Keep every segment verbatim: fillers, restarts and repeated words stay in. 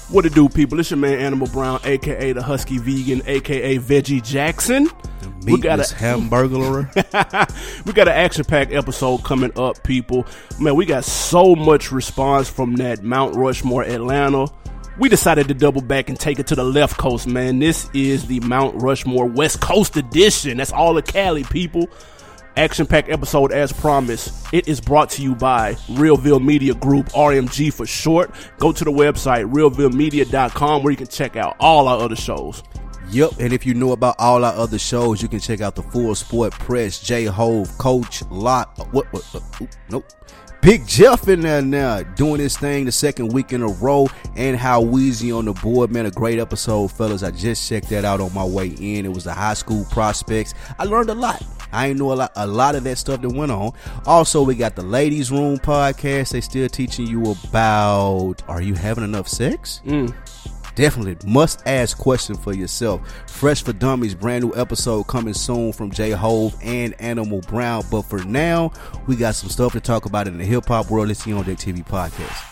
What it do, people? It's your man Animal Brown, a k a the Husky Vegan, a k a Veggie Jackson. The meatless hamburglar. We got an action-packed episode coming up, people. Man, we got so much response from that Mount Rushmore Atlanta. We decided to double back and take it to the left coast, man. This is the Mount Rushmore West Coast edition. That's all the Cali, people. Action-packed episode as promised. It is brought to you by Realville Media Group, R M G for short. Go to the website, realville media dot com, where you can check out all our other shows. Yep, and if you know about all our other shows, you can check out the Full Sport Press, J-Hove, Coach, Lot, what, what, what oop, nope. Big Jeff in there now, doing his thing the second week in a row, and How Weezy on the board, man, a great episode, fellas. I just checked that out on my way in. It was the high school prospects. I learned a lot. I ain't know a lot, a lot of that stuff that went on. Also, we got the Ladies Room podcast. They still teaching you about, are you having enough sex? Mm. Definitely must ask question for yourself. Fresh for Dummies, brand new episode coming soon from J-Hove and Animal Brown. But for now, we got some stuff to talk about in the hip hop world. It's the On Deck T V podcast.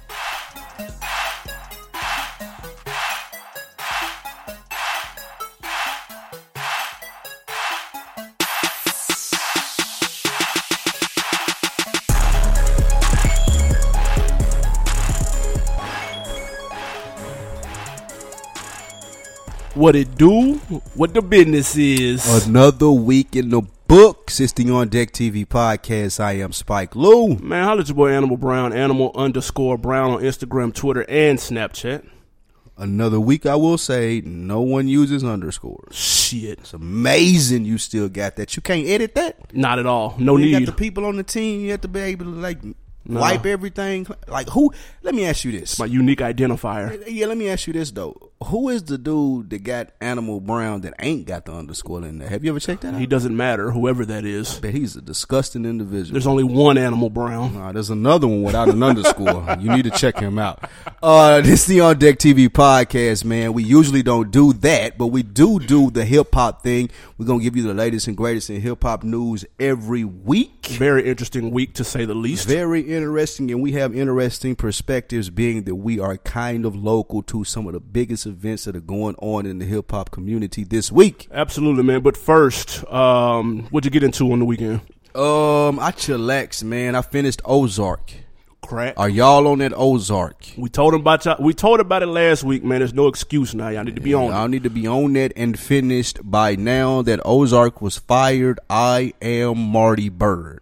What it do? What the business is? Another week in the books. It's the On Deck T V podcast. I am Spike Lou. Man, holla at your boy Animal Brown, Animal underscore Brown on Instagram, Twitter, and Snapchat. Another week, I will say, no one uses underscores. Shit. It's amazing you still got that. You can't edit that? Not at all. No you need. got the people on the team. You have to be able to, like, no. wipe everything. Like, who? Let me ask you this. It's my unique identifier. Yeah, let me ask you this, though. Who is the dude that got Animal Brown that ain't got the underscore in there? Have you ever checked that out? He doesn't matter, whoever that is. But he's a disgusting individual. There's only one Animal Brown. Nah, there's another one without an underscore. You need to check him out. Uh, this is the On Deck T V podcast, man. We usually don't do that, but we do do the hip hop thing. We're going to give you the latest and greatest in hip hop news every week. Very interesting week, to say the least. Very interesting, and we have interesting perspectives, being that we are kind of local to some of the biggest events that are going on in the hip hop community this week. Absolutely, man. But first, um, what'd you get into on the weekend? Um, I chillaxed, man. I finished Ozark. Crack. Are y'all on that Ozark? We told him about y'all. We told about it last week, man. There's no excuse now. Y'all need to be yeah, on. Y'all it. need to be on that and finished by now. That Ozark was fired. I am Marty Bird.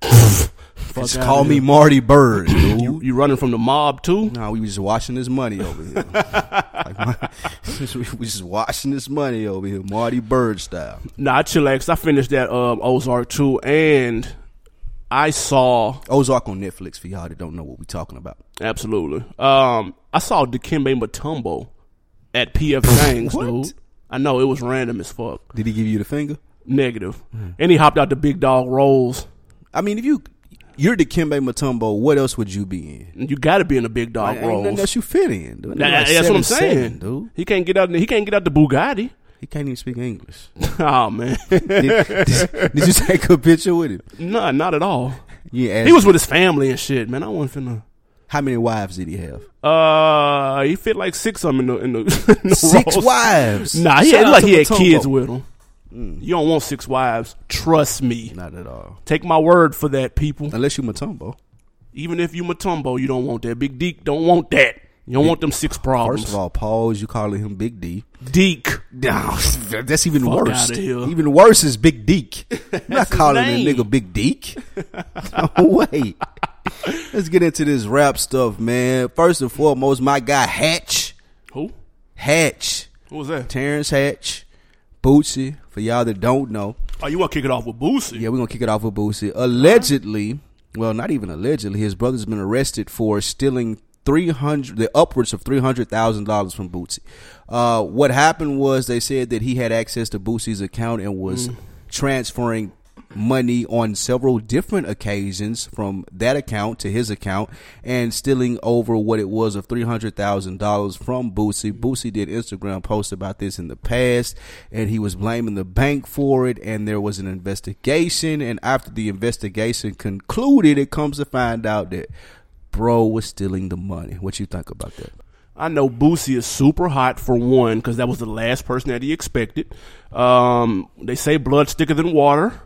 Just call me Marty Bird, dude. You, you running from the mob too? No, we was just washing this money over here. like my, we just washing this money over here, Marty Bird style. Nah, I chillaxed. I finished that um, Ozark too, and I saw Ozark on Netflix for y'all that don't know what we talking about. Absolutely. Um, I saw Dikembe Mutombo at P F Chang's, dude. I know, it was random as fuck. Did he give you the finger? Negative. Mm. And he hopped out the Big Dog Rolls. I mean, if you you're Dikembe Mutombo, what else would you be in? You got to be in the Big Dog like, Rolls. Ain't nothing else you fit in, dude. Nah, like that's what I'm saying, seven, dude. He can't get out. He can't get out the Bugatti. He can't even speak English. Oh man! did, did, did you take a picture with him? No, not at all. Yeah, he was with his family and shit, man. I wasn't finna. How many wives did he have? Uh, he fit like six of them in the in the, in the six rolls. wives. Nah, he had, like he had kids with him. Mm. You don't want six wives. Trust me. Not at all. Take my word for that, people. Unless you Mutombo. Even if you Mutombo, you don't want that. Big Deke don't want that. You don't Big, want them six problems. First of all, pause. You calling him Big D. Deke. No, that's even Fuck worse. Here. Even worse is Big Deke. I'm not calling that name. nigga Big Deke. No, wait. Let's get into this rap stuff, man. First and foremost, my guy Hatch. Who? Hatch. Who was that? Terrence Hatch. Bootsy. For y'all that don't know. Oh, you want to kick it off with Bootsy? Yeah, we're going to kick it off with Bootsy. Allegedly, well, not even allegedly, his brother's been arrested for stealing three hundred, the upwards of three hundred thousand dollars from Bootsy. Uh, what happened was they said that he had access to Bootsy's account and was mm. transferring money on several different occasions from that account to his account and stealing over what it was of three hundred thousand dollars from Bootsy. Bootsy did Instagram posts about this in the past, and he was blaming the bank for it, and there was an investigation, and after the investigation concluded, it comes to find out that bro was stealing the money. What you think about that? I know Boosie is super hot for one, because that was the last person that he expected. Um, they say blood's thicker than water.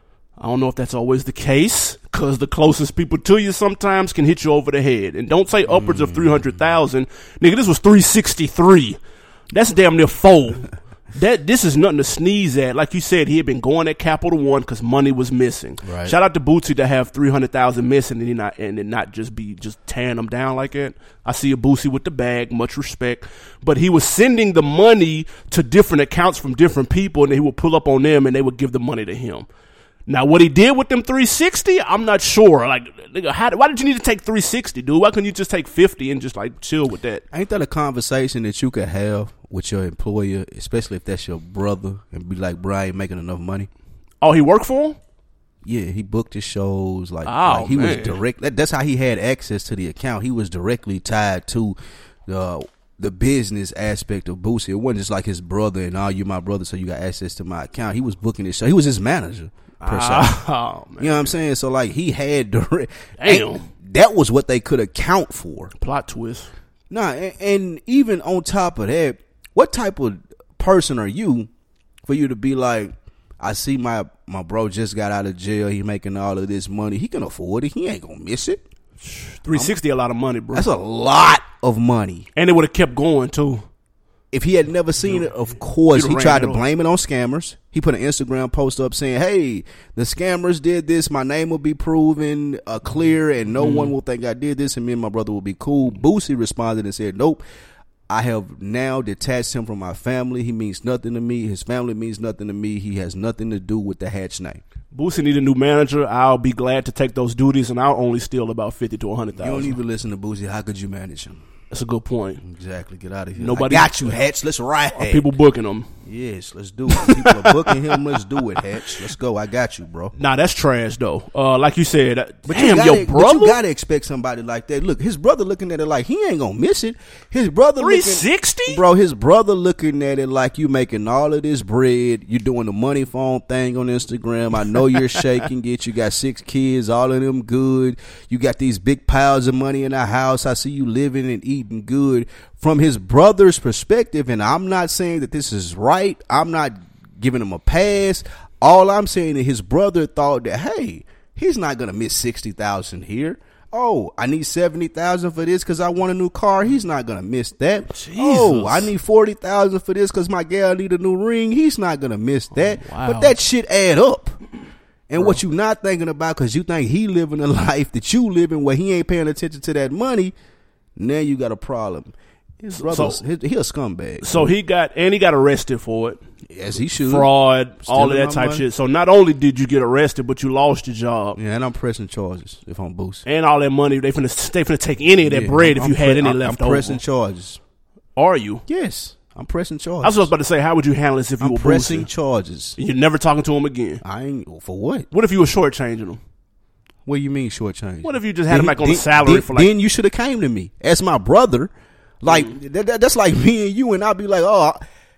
I don't know if that's always the case, because the closest people to you sometimes can hit you over the head. And don't say upwards of three hundred thousand. Nigga, this was three sixty-three. That's damn near four. That This is nothing to sneeze at. Like you said, he had been going at Capital One because money was missing. Right. Shout out to Bootsy to have three hundred thousand missing and, he not, and it not just be just tearing them down like that. I see a Bootsy with the bag, much respect. But he was sending the money to different accounts from different people, and he would pull up on them and they would give the money to him. Now, what he did with them three sixty, I'm not sure. Like, nigga, how, why did you need to take three sixty, dude? Why couldn't you just take fifty and just, like, chill with that? Ain't that a conversation that you could have with your employer, especially if that's your brother, and be like, bro, I ain't making enough money? Oh, he worked for him? Yeah, he booked his shows. Like, Oh, like he man. was direct. That, that's how he had access to the account. He was directly tied to the the business aspect of Boosie. It wasn't just like his brother and, oh, you my brother, so you got access to my account. He was booking his show. He was his manager. Per se. Oh, man. You know what I'm saying? So like he had direct. Damn. and that was what they could account for. Plot twist. Nah, and, and even on top of that, what type of person are you for you to be like, I see my my bro just got out of jail. He making all of this money. He can afford it. He ain't gonna miss it. three sixty a lot of money, bro. That's a lot of money. And it would have kept going, too. If he had never seen it, of course, He he ran tried it to over. blame it on scammers. He put an Instagram post up saying, hey, the scammers did this. My name will be proven uh, clear, and no Mm-hmm. one will think I did this, and me and my brother will be cool. Boosie responded and said, nope. I have now detached him from my family. He means nothing to me. His family means nothing to me. He has nothing to do with the Hatch name. Boosie need a new manager. I'll be glad to take those duties, and I'll only steal about fifty to one hundred You don't thousand. even listen to Boosie. How could you manage him? That's a good point. Exactly. Get out of here. Nobody- I got you, Hatch. Let's ride. Are people booking them? Yes, let's do it. People are booking him. Let's do it, Hatch. Let's go. I got you, bro. Nah, that's trash, though. Uh, like you said, uh, But damn, you gotta, your but brother? you gotta expect somebody like that. Look, his brother looking at it like he ain't gonna miss it. His brother three looking, sixty? bro. His brother looking at it like you making all of this bread. You doing the money phone thing on Instagram. I know you're shaking it. You got six kids, all of them good. You got these big piles of money in the house. I see you living and eating good. From his brother's perspective, and I'm not saying that this is right. I'm not giving him a pass. All I'm saying is his brother thought that, hey, he's not going to miss sixty thousand here. Oh, I need seventy thousand for this because I want a new car. He's not going to miss that. Jesus. Oh, I need forty thousand for this because my gal need a new ring. He's not going to miss that. Oh, wow. But that shit add up. And Bro. What you not thinking about because you think he living a life that you living where he ain't paying attention to that money, now you got a problem. His brother's, So- he, he a scumbag. So he got, and he got arrested for it. Yes, he should. Fraud, all of Stealing that my type money. shit. So not only did you get arrested, but you lost your job. Yeah, and I'm pressing charges if I'm Boosie. And all that money, they finna, they finna take any of that Yeah, bread I'm- if you I'm had pre- any I'm, left I'm over. pressing charges. Are you? Yes, I'm pressing charges. I was just about to say, how would you handle this if you I'm were pressing Boosie? charges. You're never talking to him again. I ain't for what? What if you were shortchanging him? What do you mean shortchange? What if you just had him Then- like on the then- salary then, for like? Then you should have came to me as my brother. Like that, that, that's like me and you, and I'd be like, oh,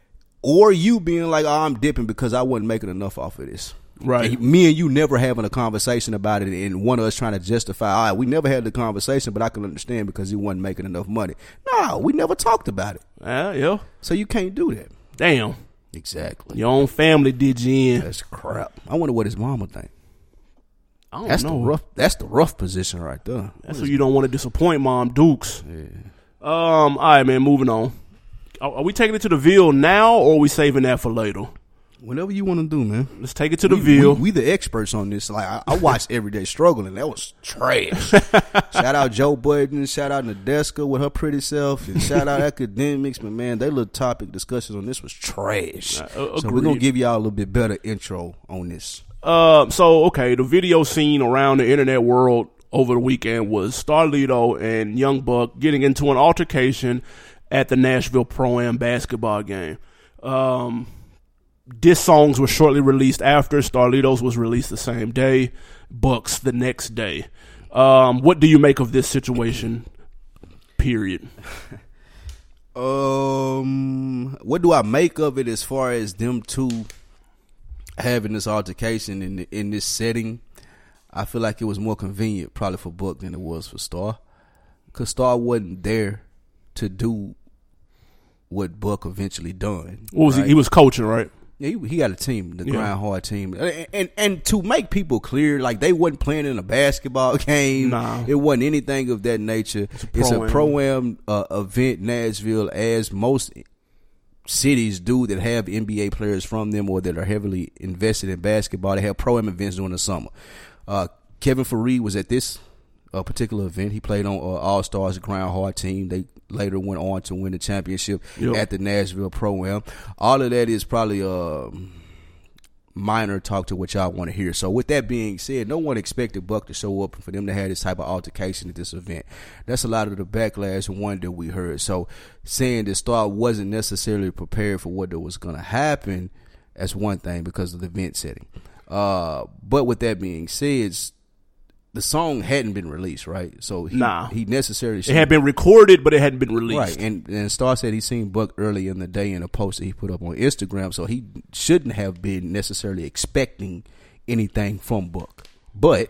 or you being like, oh, I'm dipping because I wasn't making enough off of this. Right. And me and you never having a conversation about it, and one of us trying to justify, all right, we never had the conversation, but I can understand because he wasn't making enough money. No, we never talked about it. Yeah, yeah. So you can't do that. Damn. Exactly. Your own family did you in. That's crap. I wonder what his mama think. I don't That's know. the rough. That's the rough position right there. That's what you don't want to disappoint Mom Dukes. Yeah. Um. All right, man. Moving on. Are, are we taking it to the Ville now, or are we saving that for later? Whatever you want to do, man. Let's take it to the we, Ville. We, we the experts on this. Like I, I watched Everyday Struggle, and that was trash. Shout out Joe Budden. Shout out Nadeska with her pretty self, and shout out Academics. But man, their little topic discussions on this was trash. Uh, so agreed. we're gonna give y'all a little bit better intro on this. Uh, so okay, the video scene around the internet world over the weekend was Starlito and Young Buck getting into an altercation at the Nashville Pro-Am basketball game. Um, diss songs were shortly released after. Starlito's was released the same day. Buck's the next day. Um, what do you make of this situation? Period. Um, what do I make of it as far as them two having this altercation in in this setting? I feel like it was more convenient probably for Buck than it was for Star, because Star wasn't there to do what Buck eventually done. What was right? he? He was coaching, right? Yeah, he, he got a team, the Yeah. Grind Hard team, and, and and to make people clear, like they wasn't playing in a basketball game. Nah. It wasn't anything of that nature. It's a pro-am. pro-am uh, event, Nashville, as most cities do that have N B A players from them or that are heavily invested in basketball. They have pro-am events during the summer. Uh, Kevin Fareed was at this uh, particular event. He played on uh, All Stars Grind Hard team. They later went on to win the championship Yep. at the Nashville Pro-Am. All of that is probably uh, minor talk to what y'all want to hear. So with that being said, no one expected Buck to show up and for them to have this type of altercation at this event. That's a lot of the backlash and one that we heard. So saying that Star wasn't necessarily prepared for what was going to happen, that's one thing because of the event setting. Uh, but with that being said, the song hadn't been released, right? So he Nah. he necessarily It had been recorded, but it hadn't been released. right. And and Star said he seen Buck early in the day in a post that he put up on Instagram, so he shouldn't have been necessarily expecting anything from Buck. But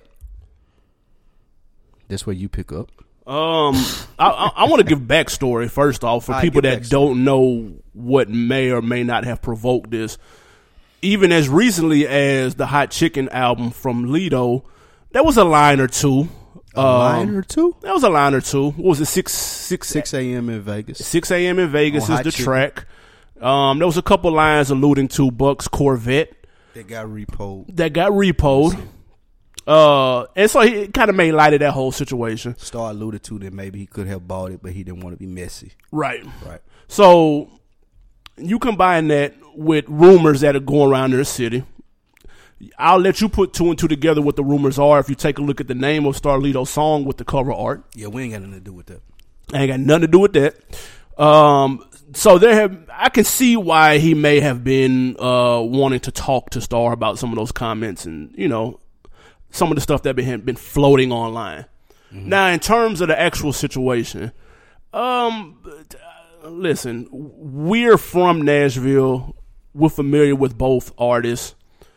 that's where you pick up. Um, I, I, I want to give backstory first off for All right, people give that backstory. don't know what may or may not have provoked this. Even as recently as the Hot Chicken album from Lido, there was a line or two. A line or two? There was a line or two. What was it? Six six six a.m. in Vegas. six a.m. in Vegas On is Hot the Chicken. track. Um, there was a couple lines alluding to Buck's Corvette They got repoed. that got repoed. Uh, and so he kind of made light of that whole situation. Star alluded to that maybe he could have bought it, but he didn't want to be messy. Right. Right. So you combine that with rumors that are going around in the city. I'll let you put two and two together what the rumors are if you take a look at the name of Starlito's song with the cover art. Yeah, we ain't got nothing to do with that. Ain't got nothing to do with that. Um, so there have, I can see why he may have been uh, wanting to talk to Star about some of those comments and, you know, some of the stuff that been been floating online. Mm-hmm. Now, in terms of the actual situation, um, listen, we're from Nashville. We're familiar with both artists.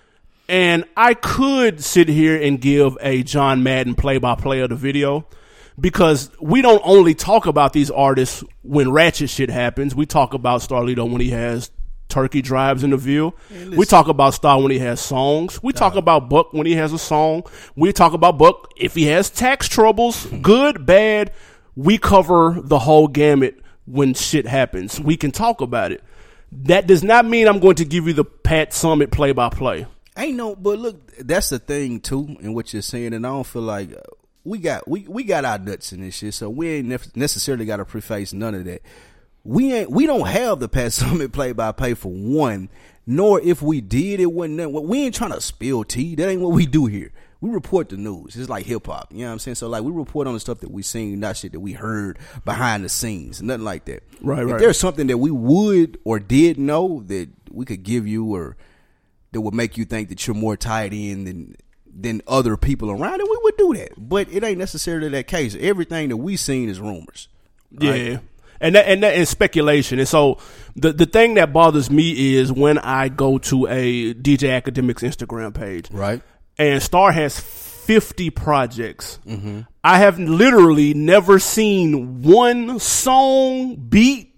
And I could sit here and give a John Madden play-by-play of the video because we don't only talk about these artists when ratchet shit happens. We talk about Starlito when he has turkey drives in the Ville. We talk about Star when he has songs. We talk about Buck when he has a song. We talk about Buck if he has tax troubles, good, bad. We cover the whole gamut when shit happens. We can talk about it. That does not mean I'm going to give you the Pat Summitt play-by-play. Ain't no, but look, that's the thing too, in what you're saying, and I don't feel like uh, we got we, we got our nuts in this shit, so we ain't nef- necessarily got to preface none of that. We ain't we don't have the Pat Summitt play by play for one, nor if we did, it wasn't that. We ain't trying to spill tea. That ain't what we do here. We report the news. It's like hip hop. You know what I'm saying? So like we report on the stuff that we seen, not shit that we heard behind the scenes, nothing like that. Right, if right. there's something that we would or did know that we could give you or that would make you think that you're more tied in than than other people around, and we would do that. But it ain't necessarily that case. Everything that we seen is rumors. Right? Yeah. And that, and that is speculation. And so the the thing that bothers me is when I go to a D J Academics Instagram page. Right. And Star has fifty projects. Mm-hmm. I have literally never seen one song, beat,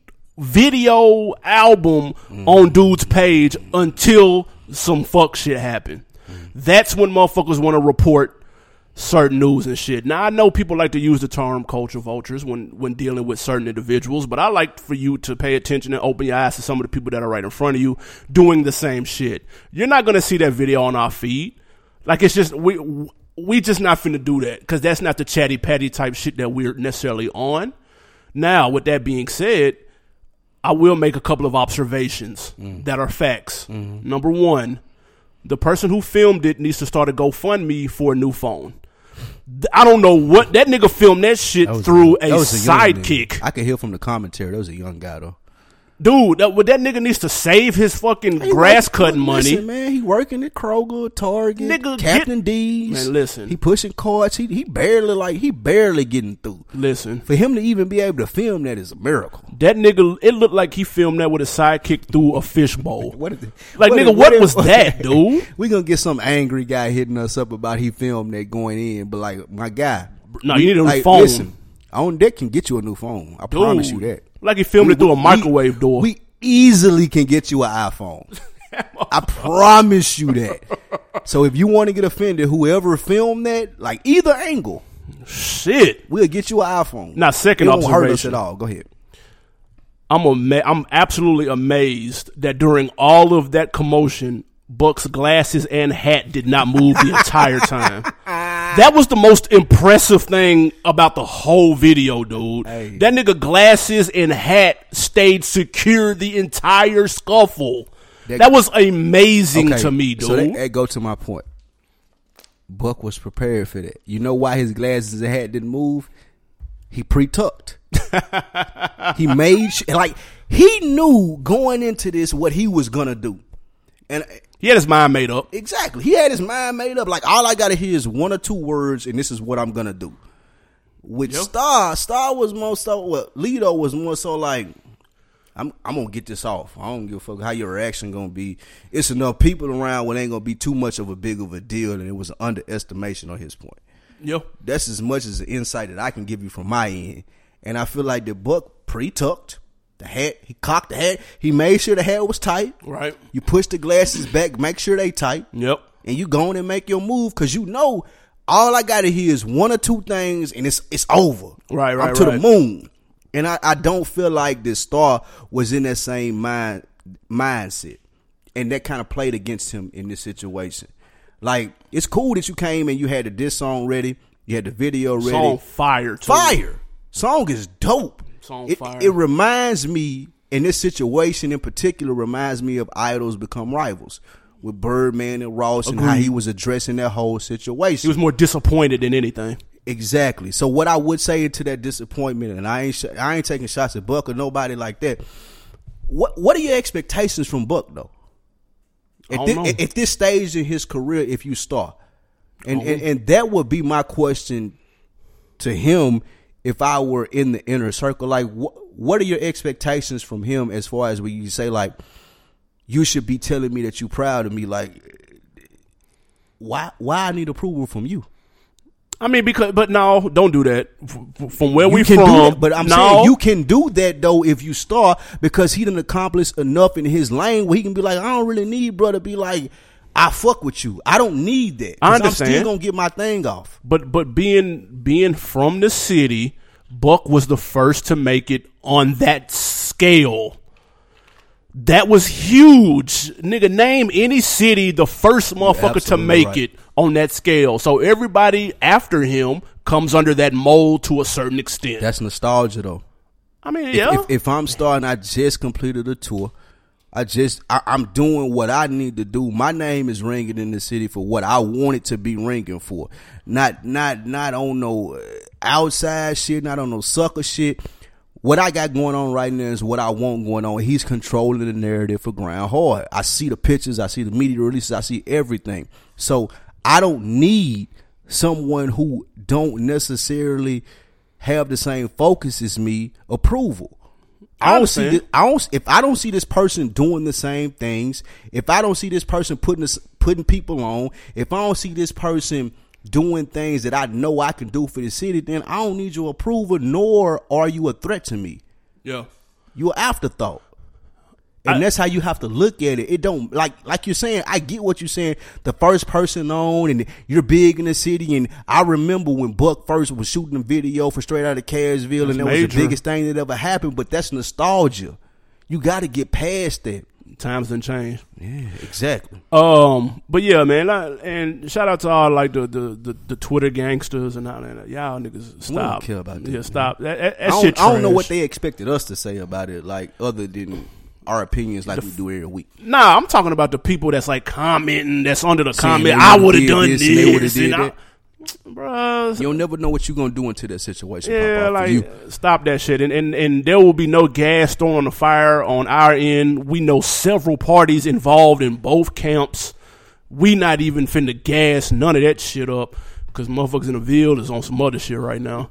video, album mm-hmm. on dude's page until some fuck shit happened. Mm-hmm. That's when motherfuckers want to report certain news and shit. Now, I know people like to use the term culture vultures when, when dealing with certain individuals, but I like for you to pay attention and open your eyes to some of the people that are right in front of you doing the same shit. You're not going to see that video on our feed. Like, it's just, we we just not finna do that because that's not the chatty patty type shit that we're necessarily on. Now, with that being said, I will make a couple of observations mm. that are facts. Mm-hmm. Number one, the person who filmed it needs to start a GoFundMe for a new phone. I don't know what that nigga filmed that shit that through a, a sidekick. I can hear from the commentary. That was a young guy though. Dude, that, that nigga needs to save his fucking he grass work, cutting money. Listen, man, he working at Kroger, Target, nigga, Captain get, D's. Man, listen. He pushing carts. He he barely like he barely getting through. Listen. For him to even be able to film that is a miracle. That nigga, it looked like he filmed that with a sidekick through a fishbowl. What is it? Like, what nigga, is, what, what was is, that, dude? We gonna get some angry guy hitting us up about he filmed that going in, but like my guy. No, you need a like, phone. Listen, On deck can get you a new phone. I Dude, promise you that. Like he filmed We- it through a we- microwave door. We easily can get you an iPhone. I promise you that. So if you want to get offended, whoever filmed that, like either angle, Shit. we'll get you an iPhone. Now, second it won't hurt us observation. at all. Go ahead. I'm ama- I'm absolutely amazed that during all of that commotion, Buck's glasses and hat did not move the entire time. That was the most impressive thing about the whole video, dude. Hey. That nigga glasses and hat stayed secure the entire scuffle. That, That- was amazing Okay, to me, dude. So that, that go to my point. Buck was prepared for that. You know why his glasses and hat didn't move? He pre-tucked. He made sh- like he knew going into this what he was gonna do, and he had his mind made up. exactly he had his mind made up. Like all I gotta hear is one or two words, and this is what I'm gonna do. With Yep. Star, Star was more so. Well, Lito was more so like, I'm I'm gonna get this off. I don't give a fuck how your reaction gonna be. It's enough people around where it ain't gonna be too much of a big of a deal, and it was an underestimation on his point. Yo, That's as much as the insight that I can give you from my end. And I feel like the Buck pre-tucked the hat. He cocked the hat. He made sure the hat was tight. right. You push the glasses back, make sure they tight. Yep. And you go on and make your move because you know all I got to hear is one or two things and it's it's over. Right, right, I'm to right. the moon. And I, I don't feel like this Star was in that same mind mindset. And that kind of played against him in this situation. Like, it's cool that you came and you had the diss song ready. You had the video ready. Song fire, too. Fire. Song is dope. Song it, fire. it reminds me, in this situation in particular, reminds me of Idols Become Rivals with Birdman and Ross and how Agreed. he was addressing that whole situation. He was more disappointed than anything. Exactly. So what I would say to that disappointment, and I ain't sh- I ain't taking shots at Buck or nobody like that. What what are your expectations from Buck though? At, I thi- don't know. at this stage in his career, if you start, and, and and that would be my question to him if I were in the inner circle. Like, what what are your expectations from him as far as when you say like, you should be telling me that you're proud of me? Like, why why I need approval from you? I mean, because, but no, don't do that. F- From where You we can from, do that, but I'm no, saying you can do that though if you start because he done accomplished enough in his lane where he can be like, I don't really need bro to be like, I fuck with you. I don't need that. 'Cause I I'm understand. still gonna get my thing off. But but being being from the city, Buck was the first to make it on that scale. That was huge. Nigga, name any city the first motherfucker to absolutely make right. it on that scale. So everybody after him comes under that mold to a certain extent. That's nostalgia though. I mean, If, yeah. if, if I'm starting, I just completed a tour. I just, I, I'm doing what I need to do. My name is ringing in the city for what I want it to be ringing for. Not, not, not on no outside shit, not on no sucker shit. What I got going on right now is what I want going on. He's controlling the narrative for Ground Hard. I see the pictures, I see the media releases, I see everything. So I don't need someone who don't necessarily have the same focus as me approval. I don't see. understand. This, I don't. If I don't see this person doing the same things, if I don't see this person putting this, putting people on, if I don't see this person doing things that I know I can do for the city, then I don't need your approval. Nor are you a threat to me. yeah. You're an afterthought. And I- that's how you have to look at it. It don't like like you're saying. I get what you're saying. The first person on, and you're big in the city. And I remember when Buck first was shooting a video for Straight Outta Cashville, and that was the major. biggest thing that ever happened. But that's nostalgia. You got to get past that. Times done changed. Yeah, exactly. Um, but yeah, man, I, and shout out to all like the the, the, the Twitter gangsters and all that. Y'all niggas, stop. care about that, Yeah, man. stop. That, that, that I, don't, shit I don't know trash. what they expected us to say about it, like other than our opinions, like we do every week. Nah, I'm talking about the people that's like commenting, that's under the Saying comment. they I would've would have did done this this. and they would've did and I- that. Bruh, You'll never know what you're gonna do until that situation yeah, pop off like for you. stop that shit. And, and and there will be no gas thrown on the fire on our end. We know several parties involved in both camps. We not even finna gas none of that shit up because motherfuckers in the Ville is on some other shit right now.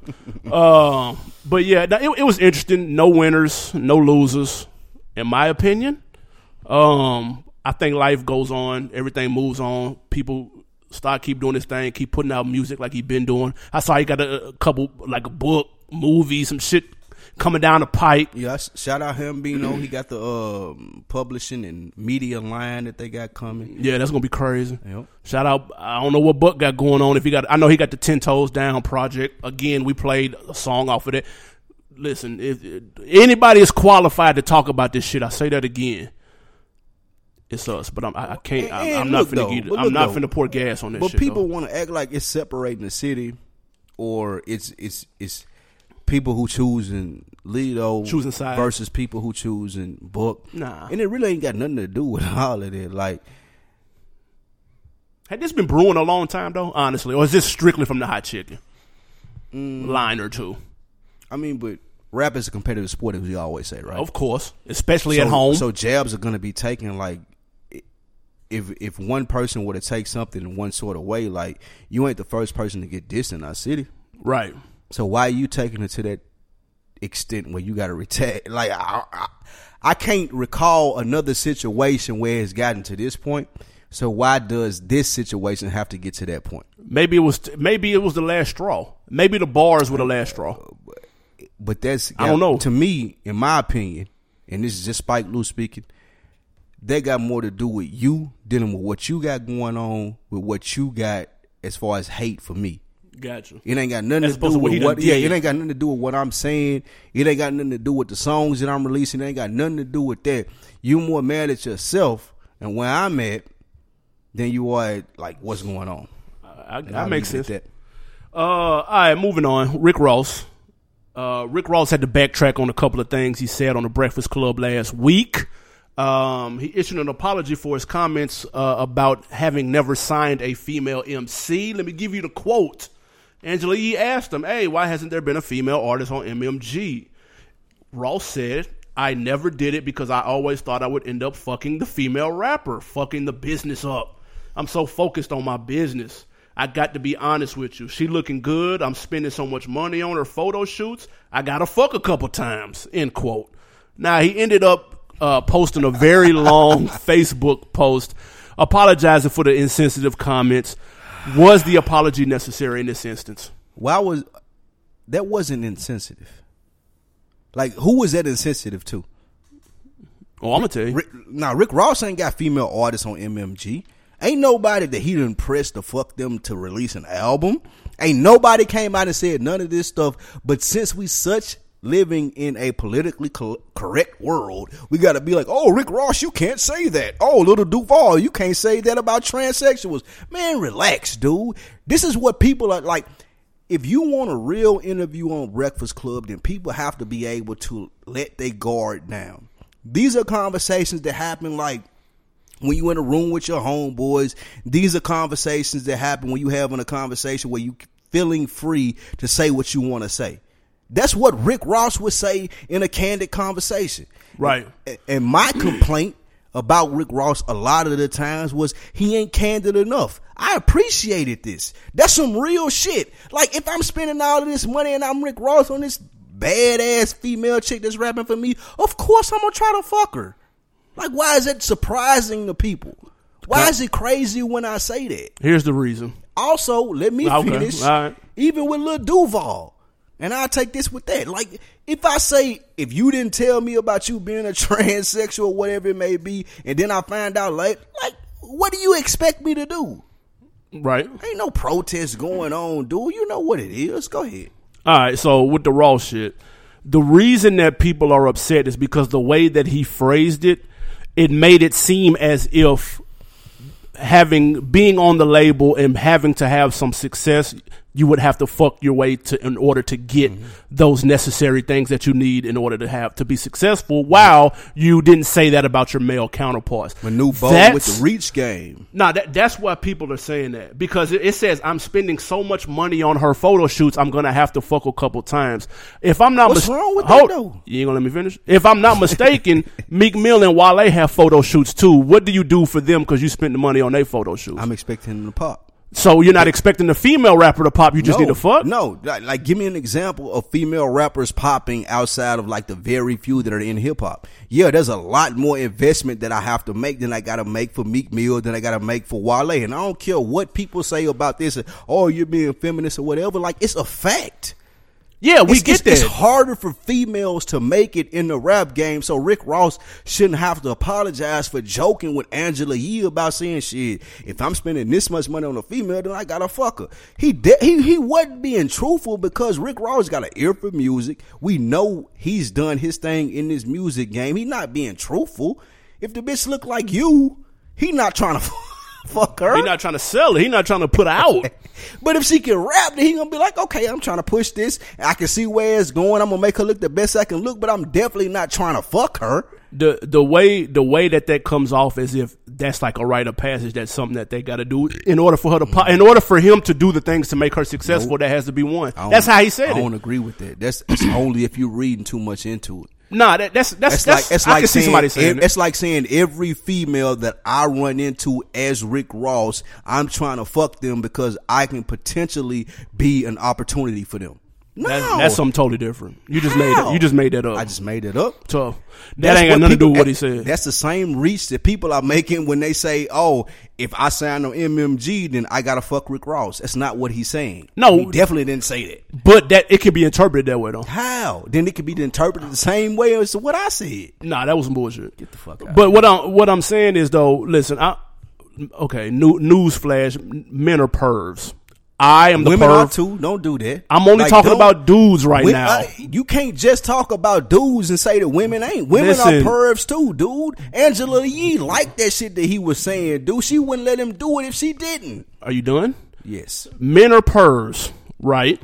um, but yeah, it, it was interesting. No winners, no losers, in my opinion. Um, I think life goes on. Everything moves on. People start keep doing this thing, keep putting out music like he been doing. I saw he got a, a couple, like a book movie, some shit coming down the pipe. Yeah, shout out him, Bino. He got the um, publishing and media line that they got coming. Yeah, that's gonna be crazy. Yep. Shout out. I don't know what Buck got going on. If he got, I know he got the Ten Toes Down project. Again, we played a song off of it. Listen, if, if anybody is qualified to talk about this shit, I say that again. It's us, but I'm, I, I can't. And, I'm, and I'm not look, finna though, get. but I'm look, not though, finna pour gas on this. But shit, people though. want to act like it's separating the city, or it's it's it's people who choosing Lido choosing sides versus people who choosing Book. Nah, and it really ain't got nothing to do with all of that. Like, had this been brewing a long time though, honestly, or is this strictly from the hot chicken mm, line or two? I mean, but rap is a competitive sport, as we always say, right? Of course, especially so, at home. So jabs are going to be taken like. If if one person were to take something in one sort of way, like, you ain't the first person to get dissed in our city, right? So why are you taking it to that extent where you got to retaliate? Like, I, I, I can't recall another situation where it's gotten to this point. So why does this situation have to get to that point? Maybe it was maybe it was the last straw. Maybe the bars were the last straw. But that's I don't know. To me, in my opinion, and this is just Spike Lee speaking, they got more to do with you dealing with what you got going on, with what you got as far as hate for me. Gotcha. It ain't got nothing That's to do to what with what. did. Yeah, it ain't got nothing to do with what I'm saying. It ain't got nothing to do with the songs that I'm releasing. It ain't got nothing to do with that. You more mad at yourself and where I'm at than you are at, like, what's going on. I, I, that makes sense. That. Uh, all right, moving on. Rick Ross. Uh, Rick Ross had to backtrack on a couple of things he said on the Breakfast Club last week. Um, he issued an apology for his comments uh, about having never signed a female M C. Let me give you the quote. Angela Yee asked him, hey, why hasn't there been a female artist on M M G? Ross said, I never did it because I always thought I would end up fucking the female rapper, fucking the business up. I'm so focused on my business. I got to be honest with you. She looking good. I'm spending so much money on her photo shoots. I got to fuck a couple times, end quote. Now, he ended up Uh, posting a very long Facebook post apologizing for the insensitive comments. Was the apology necessary in this instance? Why was that wasn't insensitive? Like, who was that insensitive to? Oh, I'm gonna tell you. Rick, now, Rick Ross ain't got female artists on M M G. Ain't nobody that he done pressed to fuck them to release an album. Ain't nobody came out and said none of this stuff. But since we such living in a politically co- correct world, we got to be like, oh, Rick Ross, you can't say that. Oh, Little Duval, you can't say that about transsexuals. Man, relax, dude. This is what people are like. If you want a real interview on Breakfast Club, then people have to be able to let their guard down. These are conversations that happen like when you in a room with your homeboys. These are conversations that happen when you having a conversation where you feeling free to say what you want to say. That's what Rick Ross would say in a candid conversation. Right. And my complaint about Rick Ross a lot of the times was he ain't candid enough. I appreciated this. That's some real shit. Like, if I'm spending all of this money and I'm Rick Ross on this badass female chick that's rapping for me, of course I'm going to try to fuck her. Like, why is it surprising to people? Why is it crazy when I say that? Here's the reason. Also, let me okay. finish. All right. Even with Lil Duval. And I'll take this with that. Like, if I say, if you didn't tell me about you being a transsexual, whatever it may be, and then I find out late, like, what do you expect me to do? Right. Ain't no protest going on, dude. You know what it is. Go ahead. All right. So with the Raw shit, the reason that people are upset is because the way that he phrased it, it made it seem as if having, being on the label and having to have some success, you would have to fuck your way to in order to get mm-hmm. those necessary things that you need in order to have to be successful. While you didn't say that about your male counterparts. Manu Bone with the reach game. Nah, that, that's why people are saying that, because it, it says I'm spending so much money on her photo shoots, I'm gonna have to fuck a couple times. If I'm not what's mis- wrong with hold, that though? You ain't gonna let me finish. If I'm not mistaken, Meek Mill and Wale have photo shoots too. What do you do for them because you spent the money on their photo shoots? I'm expecting them to pop. So you're not expecting the female rapper to pop, you just no, need to fuck? No, like, like give me an example of female rappers popping outside of like the very few that are in hip hop. Yeah, there's a lot more investment that I have to make than I gotta make for Meek Mill, than I gotta make for Wale. And I don't care what people say about this, oh, you're being feminist or whatever, like, it's a fact. Yeah, we it's, get it's, that. It's harder for females to make it in the rap game, so Rick Ross shouldn't have to apologize for joking with Angela Yee about saying, shit, if I'm spending this much money on a female, then I gotta fuck her. He de- he he wasn't being truthful because Rick Ross got an ear for music. We know he's done his thing in this music game. He not being truthful. If the bitch look like you, he not trying to fuck her. He not trying to sell it. He not trying to put her out. But if she can rap, then he gonna be like, okay, I'm trying to push this. I can see where it's going. I'm gonna make her look the best I can look, but I'm definitely not trying to fuck her. The the way the way that that comes off as if that's like a rite of passage. That's something that they got to do in order for her to po- in order for him to do the things to make her successful. Nope. That has to be one. That's how he said I it. I don't agree with that. That's it's only if you're reading too much into it. Nah, that, that's that's that's, that's like it's I like can saying, see somebody saying it, it's like saying every female that I run into as Rick Ross, I'm trying to fuck them because I can potentially be an opportunity for them. No, that's, that's something totally different. You just How? made that. You just made that up. I just made it up. So that That's ain't got nothing people, to do with what he said. That's the same reach that people are making when they say, "Oh, if I sign on M M G, then I gotta fuck Rick Ross." That's not what he's saying. No, he definitely didn't say that. But that it can be interpreted that way though. How? Then it could be interpreted the same way as what I said. Nah, that was some bullshit. Get the fuck out. But what I'm what I'm saying is though, listen, I okay, new, news flash, men are pervs. I am the Women perv. are too. Don't do that. I'm only like, talking about dudes right when, now. uh, you can't just talk about dudes and say that women ain't. Women Listen. are pervs too, dude. Angela Yee liked that shit that he was saying, dude. She wouldn't let him do it if she didn't. Are you done? Yes. Men are pervs, right?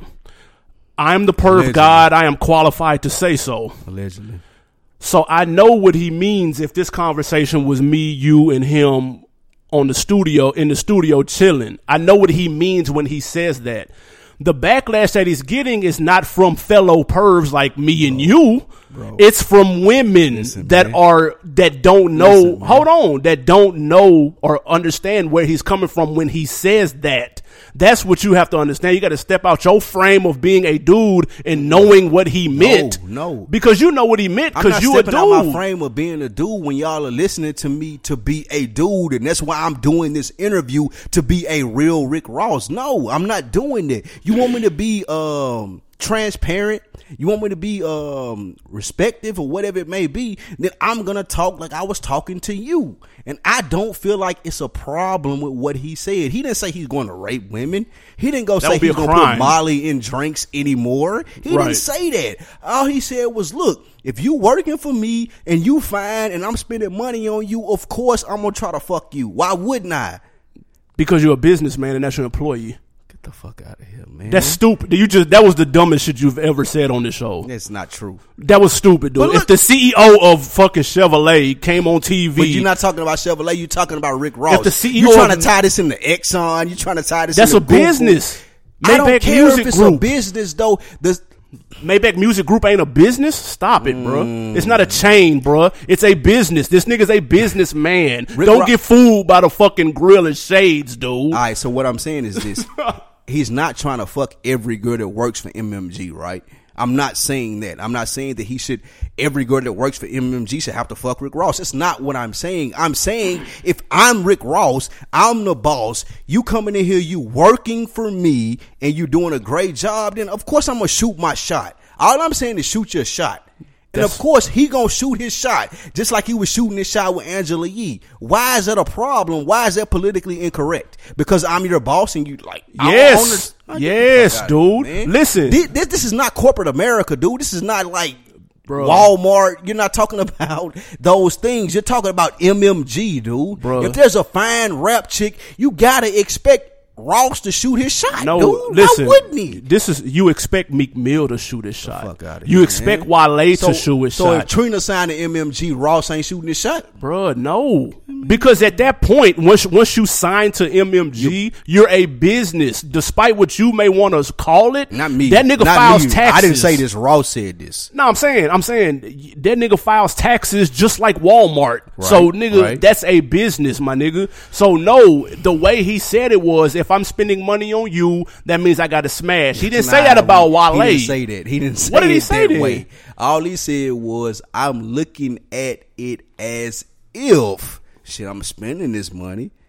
I'm the perv Allegedly. god. I am qualified to say so. Allegedly. So I know what he means if this conversation was me, you, and him on the studio, in the studio chilling. I know what he means when he says that. The backlash that he's getting is not from fellow pervs like me and you. Bro. It's from women Listen, that man. are, that don't know, Listen, hold on, that don't know or understand where he's coming from when he says that. That's what you have to understand. You got to step out your frame of being a dude and knowing what he meant. No, no. Because you know what he meant because you a dude. I'm not stepping out my frame of being a dude when y'all are listening to me to be a dude. And that's why I'm doing this interview, to be a real Rick Ross. No, I'm not doing that. You want me to be um transparent? You want me to be um respectful or whatever it may be, then I'm going to talk like I was talking to you. And I don't feel like it's a problem with what he said. He didn't say he's going to rape women. He didn't go that say he's going to put crime. Molly in drinks anymore. He right. didn't say that. All he said was, look, if you working for me and you fine and I'm spending money on you, of course I'm going to try to fuck you. Why wouldn't I? Because you're a businessman and that's your employee. Get the fuck out of here, man. That's stupid. You just that was the dumbest shit you've ever said on this show. That's not true. That was stupid, dude. Look, if the C E O of fucking Chevrolet came on T V, but you're not talking about Chevrolet. You're talking about Rick Ross. If the C E O you're trying of, to tie this into Exxon. You're trying to tie this. That's into a business. Maybach I don't care Music if it's Group. a business though. The Maybach Music Group ain't a business? Stop it, bro. Mm. It's not a chain, bro. It's a business. This nigga's a businessman. Rick Don't Ro- get fooled by the fucking grill and shades, dude. All right, so what I'm saying is this. He's not trying to fuck every girl that works for M M G, right? I'm not saying that. I'm not saying that he should, every girl that works for M M G should have to fuck Rick Ross. That's not what I'm saying. I'm saying if I'm Rick Ross, I'm the boss, you coming in here, you working for me, and you doing a great job, then of course I'm going to shoot my shot. All I'm saying is shoot your shot. And That's, of course, he gonna shoot his shot, just like he was shooting his shot with Angela Yee. Why is that a problem? Why is that politically incorrect? Because I'm your boss and you like, yes, yes, dude. It, Listen, this, this, this is not corporate America, dude. This is not like Bro. Walmart. You're not talking about those things. You're talking about M M G, dude. Bro. If there's a fine rap chick, you gotta expect Ross to shoot his shot. No, dude. listen. Why wouldn't he? This is you expect Meek Mill to shoot his shot. Fuck out of you here, expect man. Wale so, to shoot his so shot. So if Trina signed to M M G, Ross ain't shooting his shot, Bruh, no. Because at that point, once once you sign to M M G, you, you're a business. Despite what you may want to call it, not me. That nigga not files me. taxes. I didn't say this. Ross said this. No, I'm saying, I'm saying that nigga files taxes just like Walmart. Right, so nigga, right. that's a business, my nigga. So no, the way he said it was, if I'm spending money on you, that means I got to smash. He didn't nah, say that about Wale. He didn't say that. He didn't say what did he it say that then? way. All he said was, I'm looking at it as if, shit, I'm spending this money.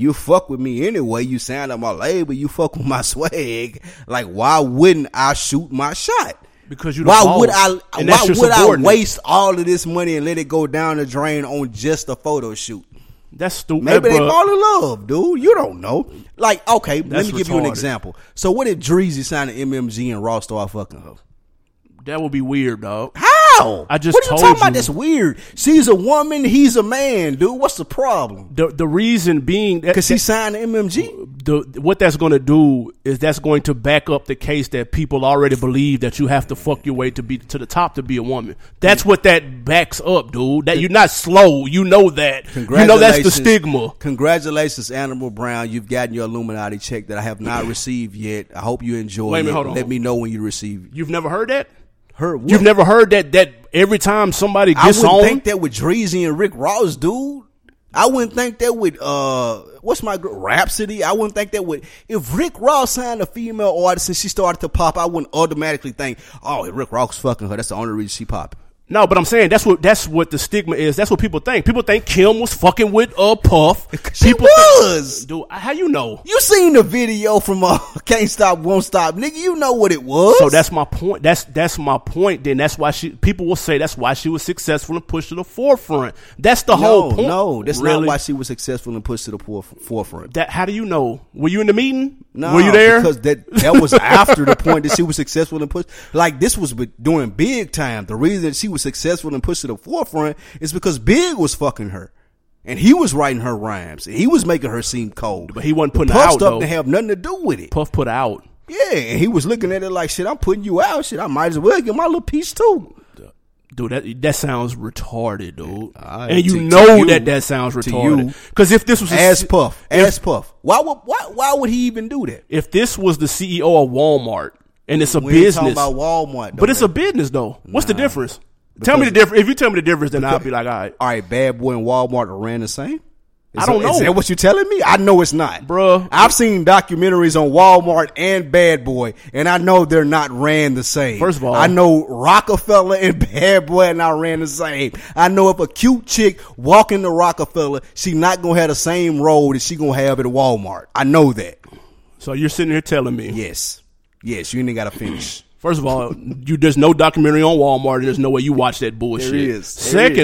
You fuck with me anyway. You sound on my label. You fuck with my swag. Like, why wouldn't I shoot my shot? Because you. Why boss, would I? Why would I waste all of this money and let it go down the drain on just a photo shoot? That's stupid. Maybe hey, they fall in love, dude. You don't know. Like, okay, That's let me give retarded. you an example. So, what if Dreezy signed to M M G and Ross started fucking her? That would be weird, dog. How? I just what are you told talking you. about? That's weird. She's a woman. He's a man, dude. What's the problem? The the reason being because he signed to M M G. The what that's going to do is that's going to back up the case that people already believe that you have to fuck your way to be to the top to be a woman. That's what that backs up, dude. That you're not slow. You know that. You know that's the stigma. Congratulations, Animal Brown. You've gotten your Illuminati check that I have not received yet. I hope you enjoy Wait a minute, it. hold on. Let me know when you receive it. You've never heard that? Heard what? You've never heard that that every time somebody I gets wouldn't on, think that with Dreezy and Rick Ross, dude. I wouldn't think that with uh, what's my girl, Rhapsody. I wouldn't think that with if Rick Ross signed a female artist and she started to pop, I wouldn't automatically think, oh, Rick Ross fucking her. That's the only reason she popping. No, but I'm saying that's what that's what the stigma is. That's what people think. People think Kim was fucking with uh Puff. She people was. Think, dude, how you know? You seen the video from uh, Can't Stop, Won't Stop, nigga? You know what it was. So that's my point. That's that's my point. Then that's why she. People will say that's why she was successful and pushed to the forefront. That's the no, whole point. No, that's really? not why she was successful and pushed to the por- forefront. That how do you know? Were you in the meeting? No, were you there? Because that that was after the point that she was successful and pushed. Like this was during Big time. The reason that she was successful and pushed to the forefront is because Big was fucking her, and he was writing her rhymes, and he was making her seem cold. But he wasn't putting the her Puff out stuff though. to have nothing to do with it. Puff put out. Yeah, and he was looking at it like, shit, I'm putting you out. Shit, I might as well get my little piece too. Dude, that that sounds retarded, dude. Right, and you to, know to you, that that sounds retarded. To Because if this was ass a, Puff, if, ass Puff, why would why why would he even do that? If this was the C E O of Walmart and it's a we ain't business, talking about Walmart, though, but it's man. a business though. What's Nah. the difference? Because tell me the difference. If you tell me the difference, then I'll be like, all right, all right, Bad Boy and Walmart are ran the same. Is I don't that, know. Is that what you're telling me? I know it's not, Bruh. I've seen documentaries on Walmart and Bad Boy, and I know they're not ran the same. First of all, I know Rockefeller and Bad Boy are not ran the same. I know if a cute chick walk into Rockefeller, she not gonna have the same role that she gonna have at Walmart. I know that. So you're sitting here telling me, Yes, yes, you ain't gotta finish. first of all, you there's no documentary on Walmart, and there's no way you watch that bullshit. There is. There Second is.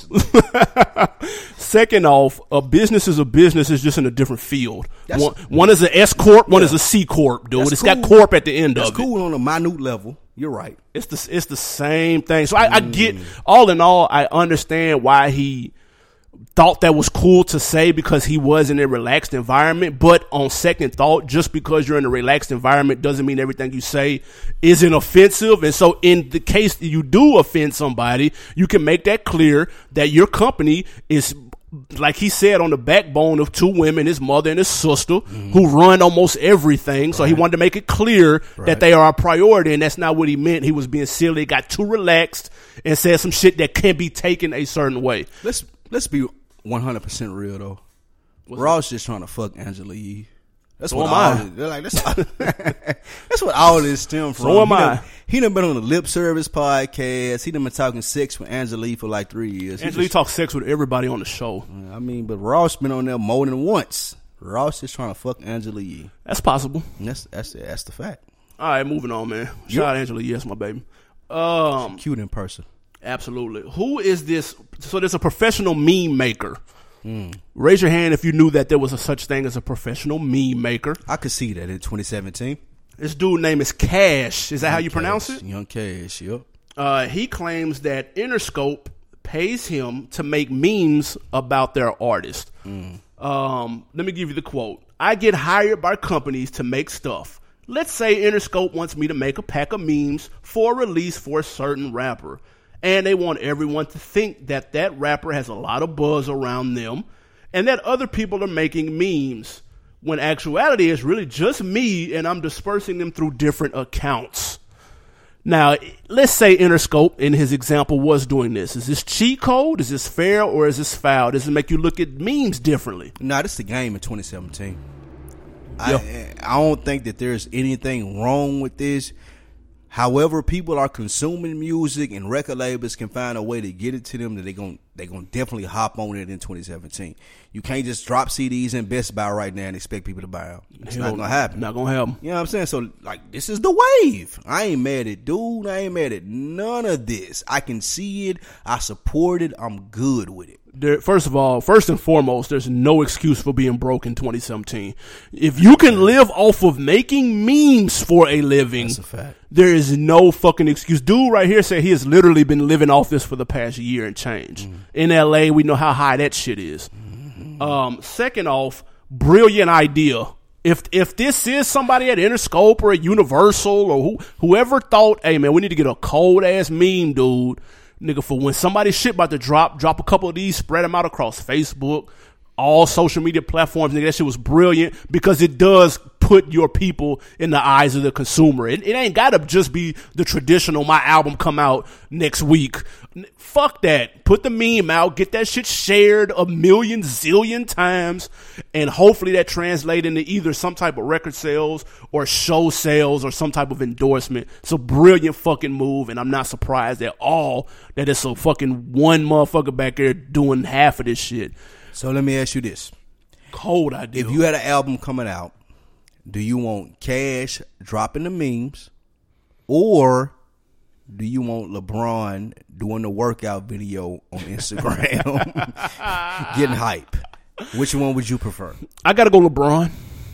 off, second off, a business is a business. It's just in a different field. That's- One, one is an S corp, one Yeah. is a C corp, dude. That's It's got cool. corp at the end That's of cool it. on a minute level. You're right. It's the it's the same thing. So I, I get all in all, I understand why he thought that was cool to say because he was in a relaxed environment. But on second thought, just because you're in a relaxed environment doesn't mean everything you say isn't offensive. And so in the case that you do offend somebody, you can make that clear that your company is, like he said, on the backbone of two women, his mother and his sister, mm-hmm. who run almost everything. So right. he wanted to make it clear right. that they are a priority, and that's not what he meant. He was being silly, got too relaxed, and said some shit that can be taken a certain way. Let's let's be one hundred percent real though. What's Ross that? Just trying to fuck Angela Yee. That's so what am all I. This, they're like that's, that's what all this stem from. So am he I. Done, he done been on the Lip Service podcast. He done been talking sex with Angela Yee for like three years. Angela Yee talks sex with everybody on the show. I mean, but Ross been on there more than once. Ross is trying to fuck Angela Yee. That's possible. And that's that's that's the fact. All right, moving on, man. Shout yep. out Angela Yee, that's my baby. Um, cute in person. Absolutely. Who is this? So there's a professional meme maker. Mm. Raise your hand if you knew that there was a such thing as a professional meme maker. I could see that in twenty seventeen. This dude name is Cash. Is that Young how you Cash. pronounce it? Young Cash, yep. Uh, he claims that Interscope pays him to make memes about their artist. Mm. Um, let me give you the quote. I get hired by companies to make stuff. Let's say Interscope wants me to make a pack of memes for release for a certain rapper. And they want everyone to think that that rapper has a lot of buzz around them and that other people are making memes, when actuality is really just me and I'm dispersing them through different accounts. Now, let's say Interscope, in his example, was doing this. Is this cheat code? Is this fair or is this foul? Does it make you look at memes differently? No, nah, this is the game in twenty seventeen. Yep. I, I don't think that there's anything wrong with this. However, people are consuming music and record labels can find a way to get it to them that they're going they gonna definitely hop on it in twenty seventeen. You can't just drop C Ds in Best Buy right now and expect people to buy them. It's Hell, not going to happen. Not going to happen. You know what I'm saying? So, like, this is the wave. I ain't mad at dude. I ain't mad at none of this. I can see it. I support it. I'm good with it. There, first of all, first and foremost, there's no excuse for being broke in twenty seventeen. If you can live off of making memes for a living, that's a fact. There is no fucking excuse. Dude right here said he has literally been living off this for the past year and change. Mm. In L A, we know how high that shit is. Mm-hmm. Um, second off, brilliant idea. If if this is somebody at Interscope or at Universal or who, whoever thought, hey man, we need to get a cold ass meme, dude. Nigga, for when somebody's shit about to drop, drop a couple of these, spread them out across Facebook, all social media platforms. Nigga, that shit was brilliant because it does put your people in the eyes of the consumer. It, it ain't gotta just be the traditional, my album come out next week. Fuck that. Put the meme out, get that shit shared a million zillion times, and hopefully that translates into either some type of record sales or show sales or some type of endorsement. It's a brilliant fucking move, and I'm not surprised at all that it's a fucking one motherfucker back there doing half of this shit. So let me ask you this. Cold idea. If you had an album coming out, do you want Cash dropping the memes, or do you want LeBron doing the workout video on Instagram, getting hype? Which one would you prefer? I gotta go LeBron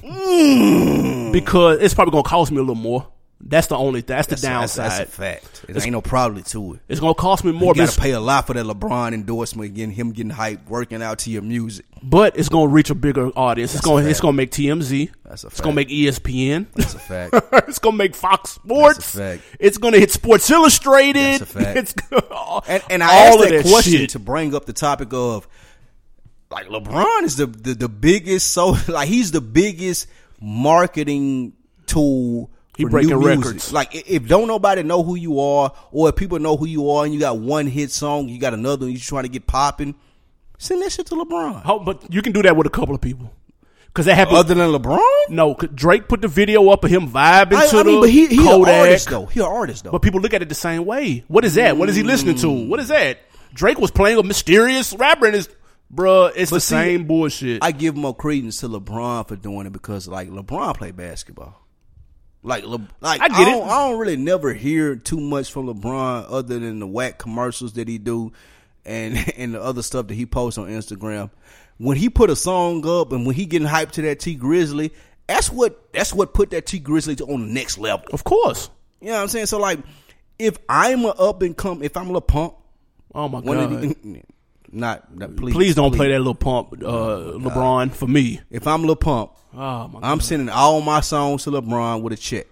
mm. because it's probably gonna cost me a little more. That's the only that's, that's the downside. That's, that's a fact. It ain't no probably to it. It's gonna cost me more. You gotta pay a lot for that LeBron endorsement, getting him getting hype, working out to your music. But it's gonna reach a bigger audience. That's it's gonna it's gonna make T M Z. That's a fact. It's gonna make E S P N. That's a fact. It's gonna make Fox Sports. That's a fact. It's gonna hit Sports Illustrated. That's a fact. It's gonna, and, and I asked that, that question shit. to bring up the topic of like LeBron is the the, the biggest so like he's the biggest marketing tool. He breaking records. Like if don't nobody know who you are, or if people know who you are, and you got one hit song, you got another, and you're trying to get popping, send that shit to LeBron. Oh, but you can do that with a couple of people. Cause that happened. Other than LeBron? No, Drake put the video up of him vibing I, to I mean, the but he, he Kodak. an artist though. He an artist though. But people look at it the same way. What is that? Mm. What is he listening to? What is that? Drake was playing a mysterious rapper and his bruh, it's but the see, same bullshit. I give more credence to LeBron for doing it because like LeBron played basketball. Like, like I get I don't, it. I don't really never hear too much from LeBron other than the whack commercials that he do and and the other stuff that he posts on Instagram. When he put a song up and when he getting hyped to that T Grizzly, that's what that's what put that T Grizzly on the next level. Of course. You know what I'm saying? So like, if I'm a up and come, if I'm a Lil Pump, oh my god, the, not, not please, please don't please. play that Lil Pump, uh, LeBron for me. If I'm Lil Pump. Oh my God. I'm sending all my songs to LeBron with a check.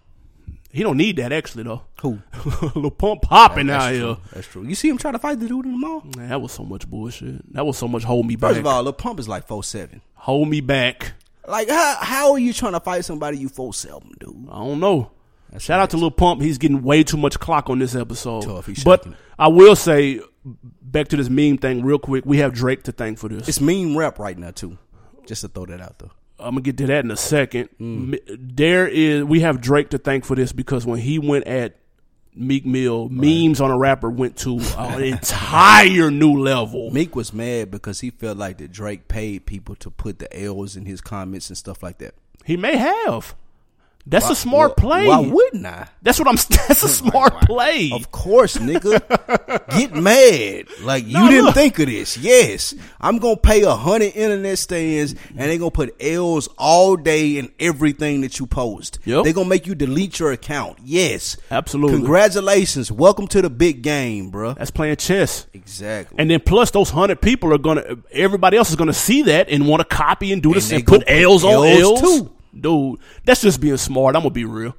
He don't need that actually though. Who? Lil Pump popping that, out true. here. That's true. You see him trying to fight the dude in the mall? Man, that was so much bullshit. That was so much hold me back. First of all, Lil Pump is like four seven. Hold me back. Like how how are you trying to fight somebody you four seven, dude? I don't know. That's Shout out to Lil Pump. He's getting way too much clock on this episode. Tough, he's but shaking. I will say, back to this meme thing real quick. We have Drake to thank for this. It's meme rap right now too. Just to throw that out there. I'm gonna get to that in a second. Mm. There is, we have Drake to thank for this because when he went at Meek Mill, right. memes on a rapper went to an entire new level. Meek was mad because he felt like that Drake paid people to put the L's in his comments and stuff like that. He may have. That's why, a smart why, play. Why wouldn't I? That's what I'm. That's a smart why, why? play. Of course, nigga. Get mad. Like you no, didn't look. think of this. Yes, I'm gonna pay a hundred internet stands, and they gonna put L's all day in everything that you post. Yep. They gonna make you delete your account. Yes, absolutely. Congratulations. Welcome to the big game, bro. That's playing chess. Exactly. And then plus those hundred people are gonna. Everybody else is gonna see that and want to copy and do this and, and put L's on L's too. Dude, that's just being smart. I'm gonna be real.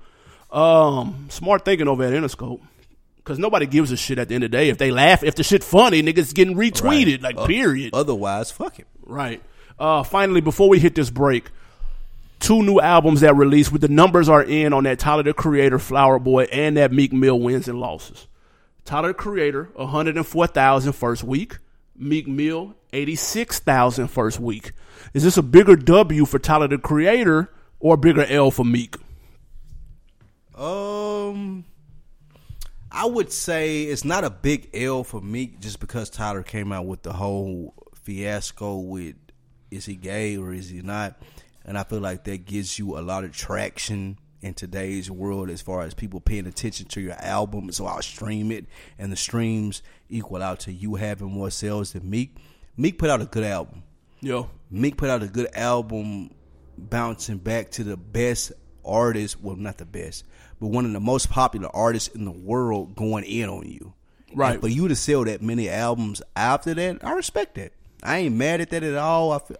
Um, smart thinking over at Interscope, because nobody gives a shit at the end of the day. If they laugh, if the shit funny, niggas getting retweeted. Right. Like uh, period. Otherwise, fuck it. Right. Uh, finally, before we hit this break, two new albums that released with the numbers are in on that Tyler the Creator, Flower Boy, and that Meek Mill wins and losses. Tyler the Creator, one hundred four thousand first week. Meek Mill, eighty-six thousand first week. Is this a bigger W for Tyler the Creator or a bigger L for Meek? Um, I would say it's not a big L for Meek just because Tyler came out with the whole fiasco with is he gay or is he not? And I feel like that gives you a lot of traction in today's world as far as people paying attention to your album. So I'll stream it, and the streams equal out to you having more sales than Meek. Meek put out a good album. Yo. Meek put out a good album bouncing back to the best artist, well, not the best, but one of the most popular artists in the world going in on you. Right. And for you to sell that many albums after that, I respect that. I ain't mad at that at all. I feel,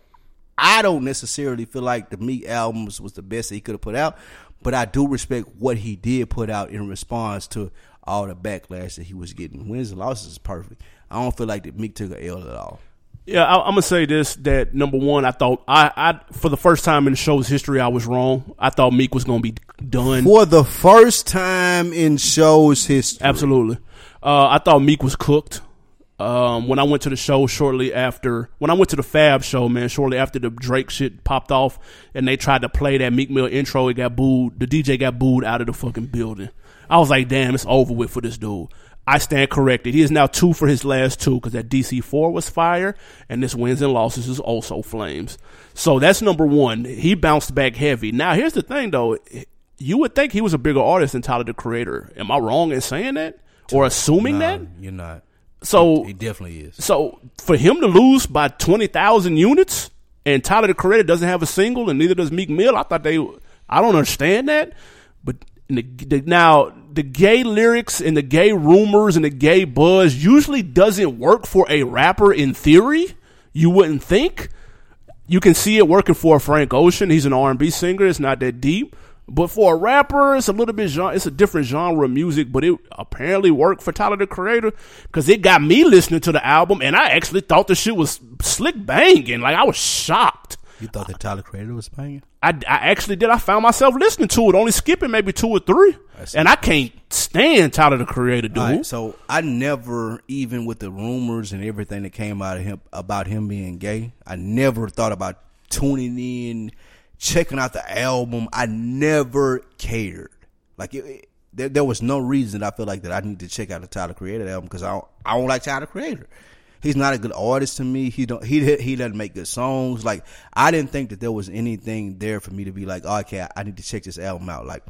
I don't necessarily feel like the Meek albums was the best that he could have put out, but I do respect what he did put out in response to all the backlash that he was getting. Wins and losses is perfect. I don't feel like that Meek took an L at all. Yeah, I, I'm gonna say this: that number one, I thought I, I for the first time in the show's history, I was wrong. I thought Meek was gonna be done for the first time in show's history. Absolutely, uh, I thought Meek was cooked. Um, when I went to the show shortly after, when I went to the Fab show, man, shortly after the Drake shit popped off, and they tried to play that Meek Mill intro, it got booed. The D J got booed out of the fucking building. I was like, damn, it's over with for this dude. I stand corrected. He is now two for his last two because that D C four was fire, and this wins and losses is also flames. So that's number one. He bounced back heavy. Now, here's the thing, though. You would think he was a bigger artist than Tyler, the Creator. Am I wrong in saying that or assuming no, that? You're not. So he definitely is. So for him to lose by twenty thousand units, and Tyler, the Creator, doesn't have a single, and neither does Meek Mill, I thought they. I don't understand that, but. The, the, now, the gay lyrics and the gay rumors and the gay buzz usually doesn't work for a rapper in theory. You wouldn't think. You can see it working for Frank Ocean. He's an R and B singer. It's not that deep. But for a rapper, it's a little bit genre. It's a different genre of music, but it apparently worked for Tyler, the Creator, because it got me listening to the album, and I actually thought the shit was slick banging. Like, I was shocked. You thought that Tyler, Creator was banging? I, I actually did. I found myself listening to it, only skipping maybe two or three. And I can't stand Tyler, the Creator, dude. Right, so I never, even with the rumors and everything that came out of him about him being gay, I never thought about tuning in, checking out the album. I never cared. Like it, it, there, there was no reason I feel like that I need to check out the Tyler, Creator album because I don't, I don't like Tyler, Creator. He's not a good artist to me. He don't. He he doesn't make good songs. Like I didn't think that there was anything there for me to be like, oh, okay, I need to check this album out. Like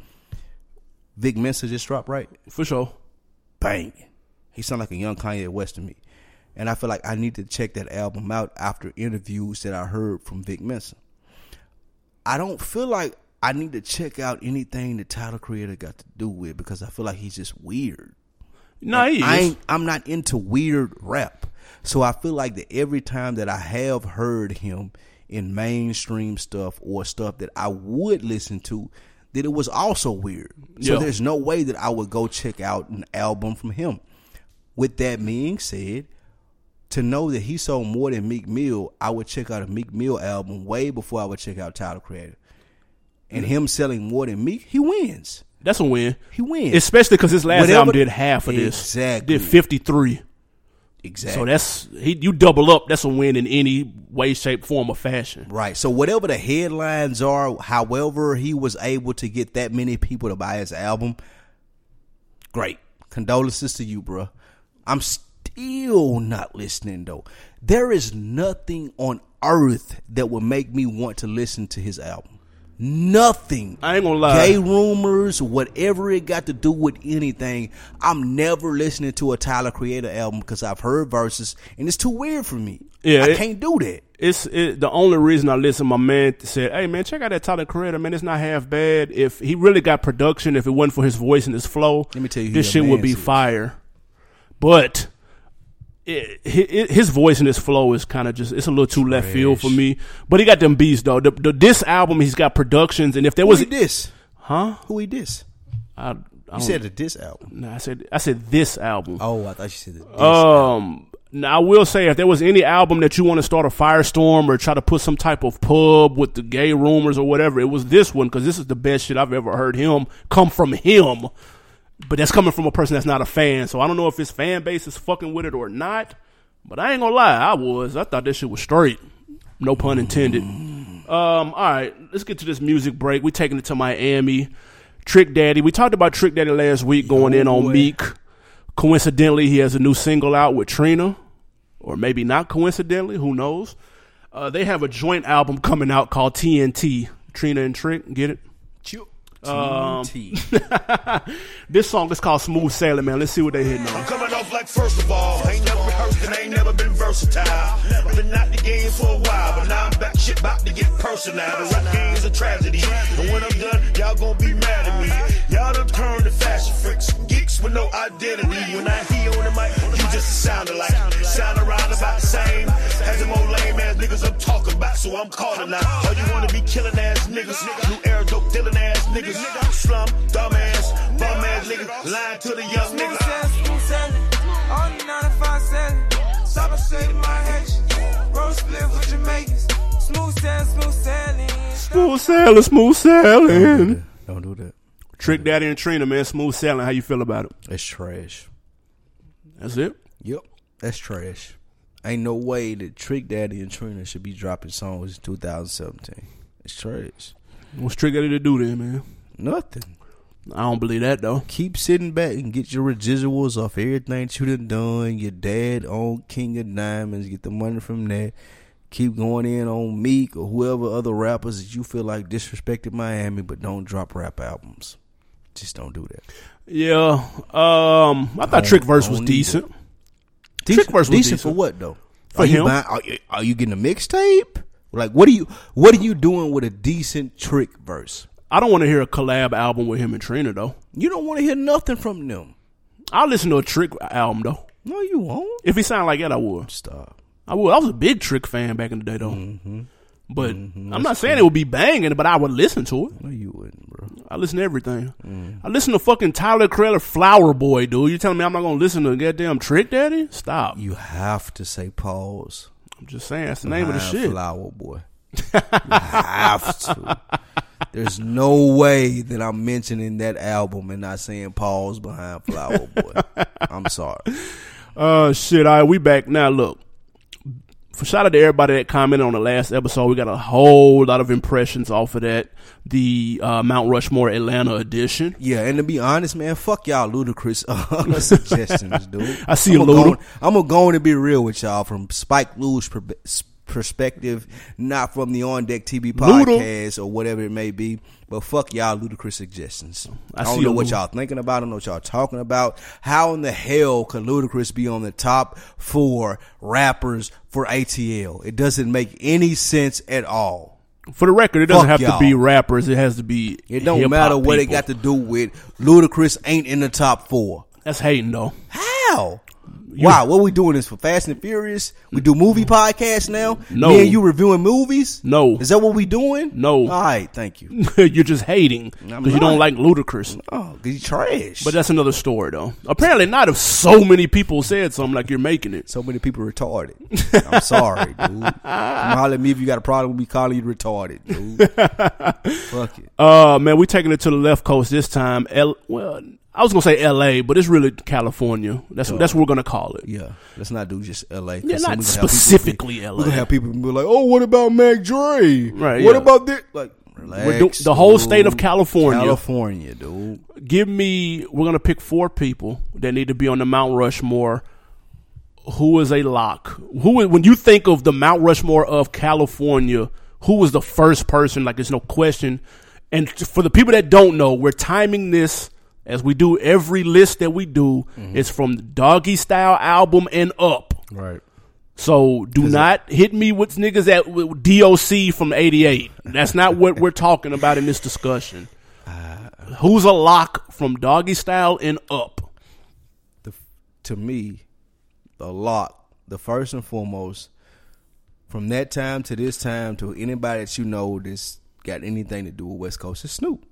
Vic Mensa just dropped, right? For sure. Bang. He sounded like a young Kanye West to me, and I feel like I need to check that album out after interviews that I heard from Vic Mensa. I don't feel like I need to check out anything that Tyler, Creator got to do with because I feel like he's just weird. No, he is. I ain't, I'm not into weird rap. So I feel like that every time that I have heard him in mainstream stuff or stuff that I would listen to, that it was also weird. So Yo. There's no way that I would go check out an album from him. With that being said, to know that he sold more than Meek Mill, I would check out a Meek Mill album way before I would check out Tyler, Creator. And him selling more than Meek, he wins. That's a win. He wins. Especially because his last Whatever, album did half of this. Exactly. Did fifty-three. Exactly. So that's he. You double up. That's a win in any way, shape, form, or fashion. Right. So whatever the headlines are, however he was able to get that many people to buy his album, great. Condolences to you, bro. I'm still not listening though. There is nothing on earth that would make me want to listen to his album. Nothing. I ain't gonna lie. Gay rumors, whatever it got to do with anything. I'm never listening to a Tyler, Creator album because I've heard verses and it's too weird for me. Yeah, I it, can't do that. It's it, the only reason I listen. My man said, "Hey man, check out that Tyler, Creator. Man, it's not half bad. If he really got production, if it wasn't for his voice and his flow, Let me tell you, this shit would be fire." But It, it, his voice and his flow is kind of just, it's a little too left field for me. But he got them beats, though. The, the, this album, he's got productions. And if there Who was. he diss? Huh? Who he diss? I, I you said the diss album. No, nah, I said, I said this album. Oh, I thought you said the diss um, album. Now, I will say, if there was any album that you want to start a firestorm or try to put some type of pub with the gay rumors or whatever, it was this one, because this is the best shit I've ever heard him come from him. But that's coming from a person that's not a fan. So I don't know if his fan base is fucking with it or not. But I ain't gonna lie, I was. I thought this shit was straight. No pun intended. Um, all right, let's get to this music break. We taking it to Miami. Trick Daddy. We talked about Trick Daddy last week going Yo, in on boy. Meek. Coincidentally, he has a new single out with Trina, or maybe not coincidentally, who knows? Uh, they have a joint album coming out called T N T. Trina and Trick, get it? Um, T N T. This song is called Smooth Sailing, man. Let's see what they hitting on. I'm coming off like first of all, ain't never rehearsed and ain't never been versatile. Never been out the game for a while, but now I'm back, shit about to get personal. The rap game's a tragedy, and when I'm done, y'all gonna be mad at me. Y'all done turned to fashion freaks, geeks with no identity. When I hear on the mic, you just sound alike, sound around about the same as them old lame ass niggas I'm talking about. So I'm calling out all you wanna be killing ass niggas, new era dope dealing ass niggas. Slum, dumbass, bum ass niggas, lying to the young Smooth niggas. sailing, smooth sailing, on the nine to five sailing. Stop and say to my Haitian, roll split with Jamaicans. Smooth sailing, smooth sailing. Smooth Sailing, Smooth Sailing. Don't do that. Trick Daddy and Trina, man. Smooth Sailing. How you feel about it? It's trash. That's it? Yep, that's trash. Ain't no way that Trick Daddy and Trina should be dropping songs in two thousand seventeen. It's trash. What's Trick Daddy to do then, man? Nothing. I don't believe that, though. Keep sitting back and get your residuals off everything that you done done. Your dad on King of Diamonds. Get the money from that. Keep going in on Meek or whoever other rappers that you feel like disrespected Miami, but don't drop rap albums. Just don't do that. Yeah. Um, I thought Trick verse was decent. Decent, Trick verse was decent decent. for what though? For are you him. buying, are, you- are you getting a mixtape? Like what are you what are you doing with a decent Trick verse? I don't want to hear a collab album with him and Trina, though. You don't want to hear nothing from them. I'll listen to a Trick album, though. No, you won't. If he sound like that, I would. Stop. I would. I was a big Trick fan back in the day, though. Mm-hmm. But Mm-hmm. I'm not saying it would be banging, but I would listen to it. No, you wouldn't, bro. I listen to everything. Mm. I listen to fucking Tyler Creator, Flower Boy, dude. You telling me I'm not gonna listen to goddamn Trick Daddy? Stop. You have to say pause. I'm just saying that's the name of the Behind shit. Flower Boy. You have to. There's no way that I'm mentioning that album and not saying pause behind Flower Boy. I'm sorry. Uh, shit. All right, we back now. Look, for shout out to everybody that commented on the last episode. We got a whole lot of impressions off of that. The uh, Mount Rushmore Atlanta edition. Yeah, and to be honest, man, fuck y'all ludicrous uh, suggestions, dude. I see I'm a gonna Luda. go- I'm gonna go on and be real with y'all from Spike Lu's per- perspective, not from the On Deck T V Luda. podcast or whatever it may be. But fuck y'all ludicrous suggestions. I I, don't see know a what Luda. y'all thinking about. I don't know what y'all talking about. How in the hell could Ludacris be on the top four rappers for A T L? It doesn't make any sense at all. For the record, it doesn't Fuck have y'all. to be rappers. It has to be. It don't hip-hop matter what it people. got to do with Ludacris ain't in the top four. That's hating though. How? Wow, what we doing this for Fast and Furious? We do movie podcasts now? No. Me and you reviewing movies? No. Is that what we doing? No. All right, thank you. You're just hating because I'm you don't not. like Ludacris. Oh, cause you trash. But that's another story, though. Apparently, not if so many people said something like you're making it. so many people retarded. I'm sorry, dude. Come holler at me if you got a problem with me calling you retarded, dude. Fuck it. Uh, man, we taking it to the left coast this time. L- well, I was gonna say L A, but it's really California. That's that's what we're gonna call it. Yeah, let's not do just L A. Yeah, not specifically L A. We're gonna have people be like, "Oh, what about Mac Dre? Right, What yeah. about this?" Like, relax. We're do- the whole dude. state of California. California, dude. Give me. We're gonna pick four people that need to be on the Mount Rushmore. Who is a lock? Who, when you think of the Mount Rushmore of California, who was the first person? Like, there's no question. And for the people that don't know, we're timing this as we do every list that we do. Mm-hmm. It's from the Doggy Style album and up. Right. So do not hit me with niggas at with D O C from eighty-eight. That's not what we're talking about in this discussion. Who's a lock from Doggy Style and up? The, to me, the lock, the first and foremost, from that time to this time to anybody that you know that's got anything to do with West Coast is Snoop.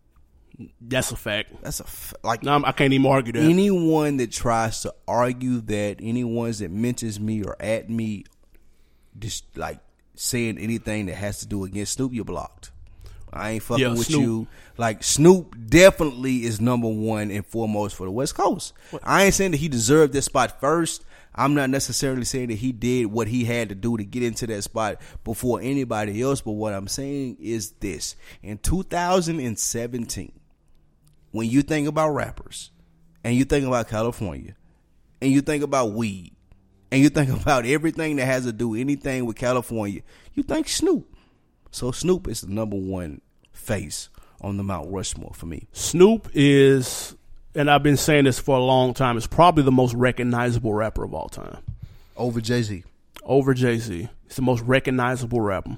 That's a fact. That's a f- like No, I'm- I can't even argue that. anyone that tries to argue that, anyone that mentions me or at me, just like saying anything that has to do against Snoop, you're blocked. I ain't fucking Yeah, with Snoop. you. Like, Snoop definitely is number one and foremost for the West Coast. I ain't saying that he deserved this spot first. I'm not necessarily saying that he did what he had to do to get into that spot before anybody else. But what I'm saying is this. In two thousand seventeen, when you think about rappers, and you think about California, and you think about weed, and you think about everything that has to do anything with California, you think Snoop. So Snoop is the number one face on the Mount Rushmore for me. Snoop is, and I've been saying this for a long time, is probably the most recognizable rapper of all time. Over Jay-Z. Over Jay-Z. He's the most recognizable rapper.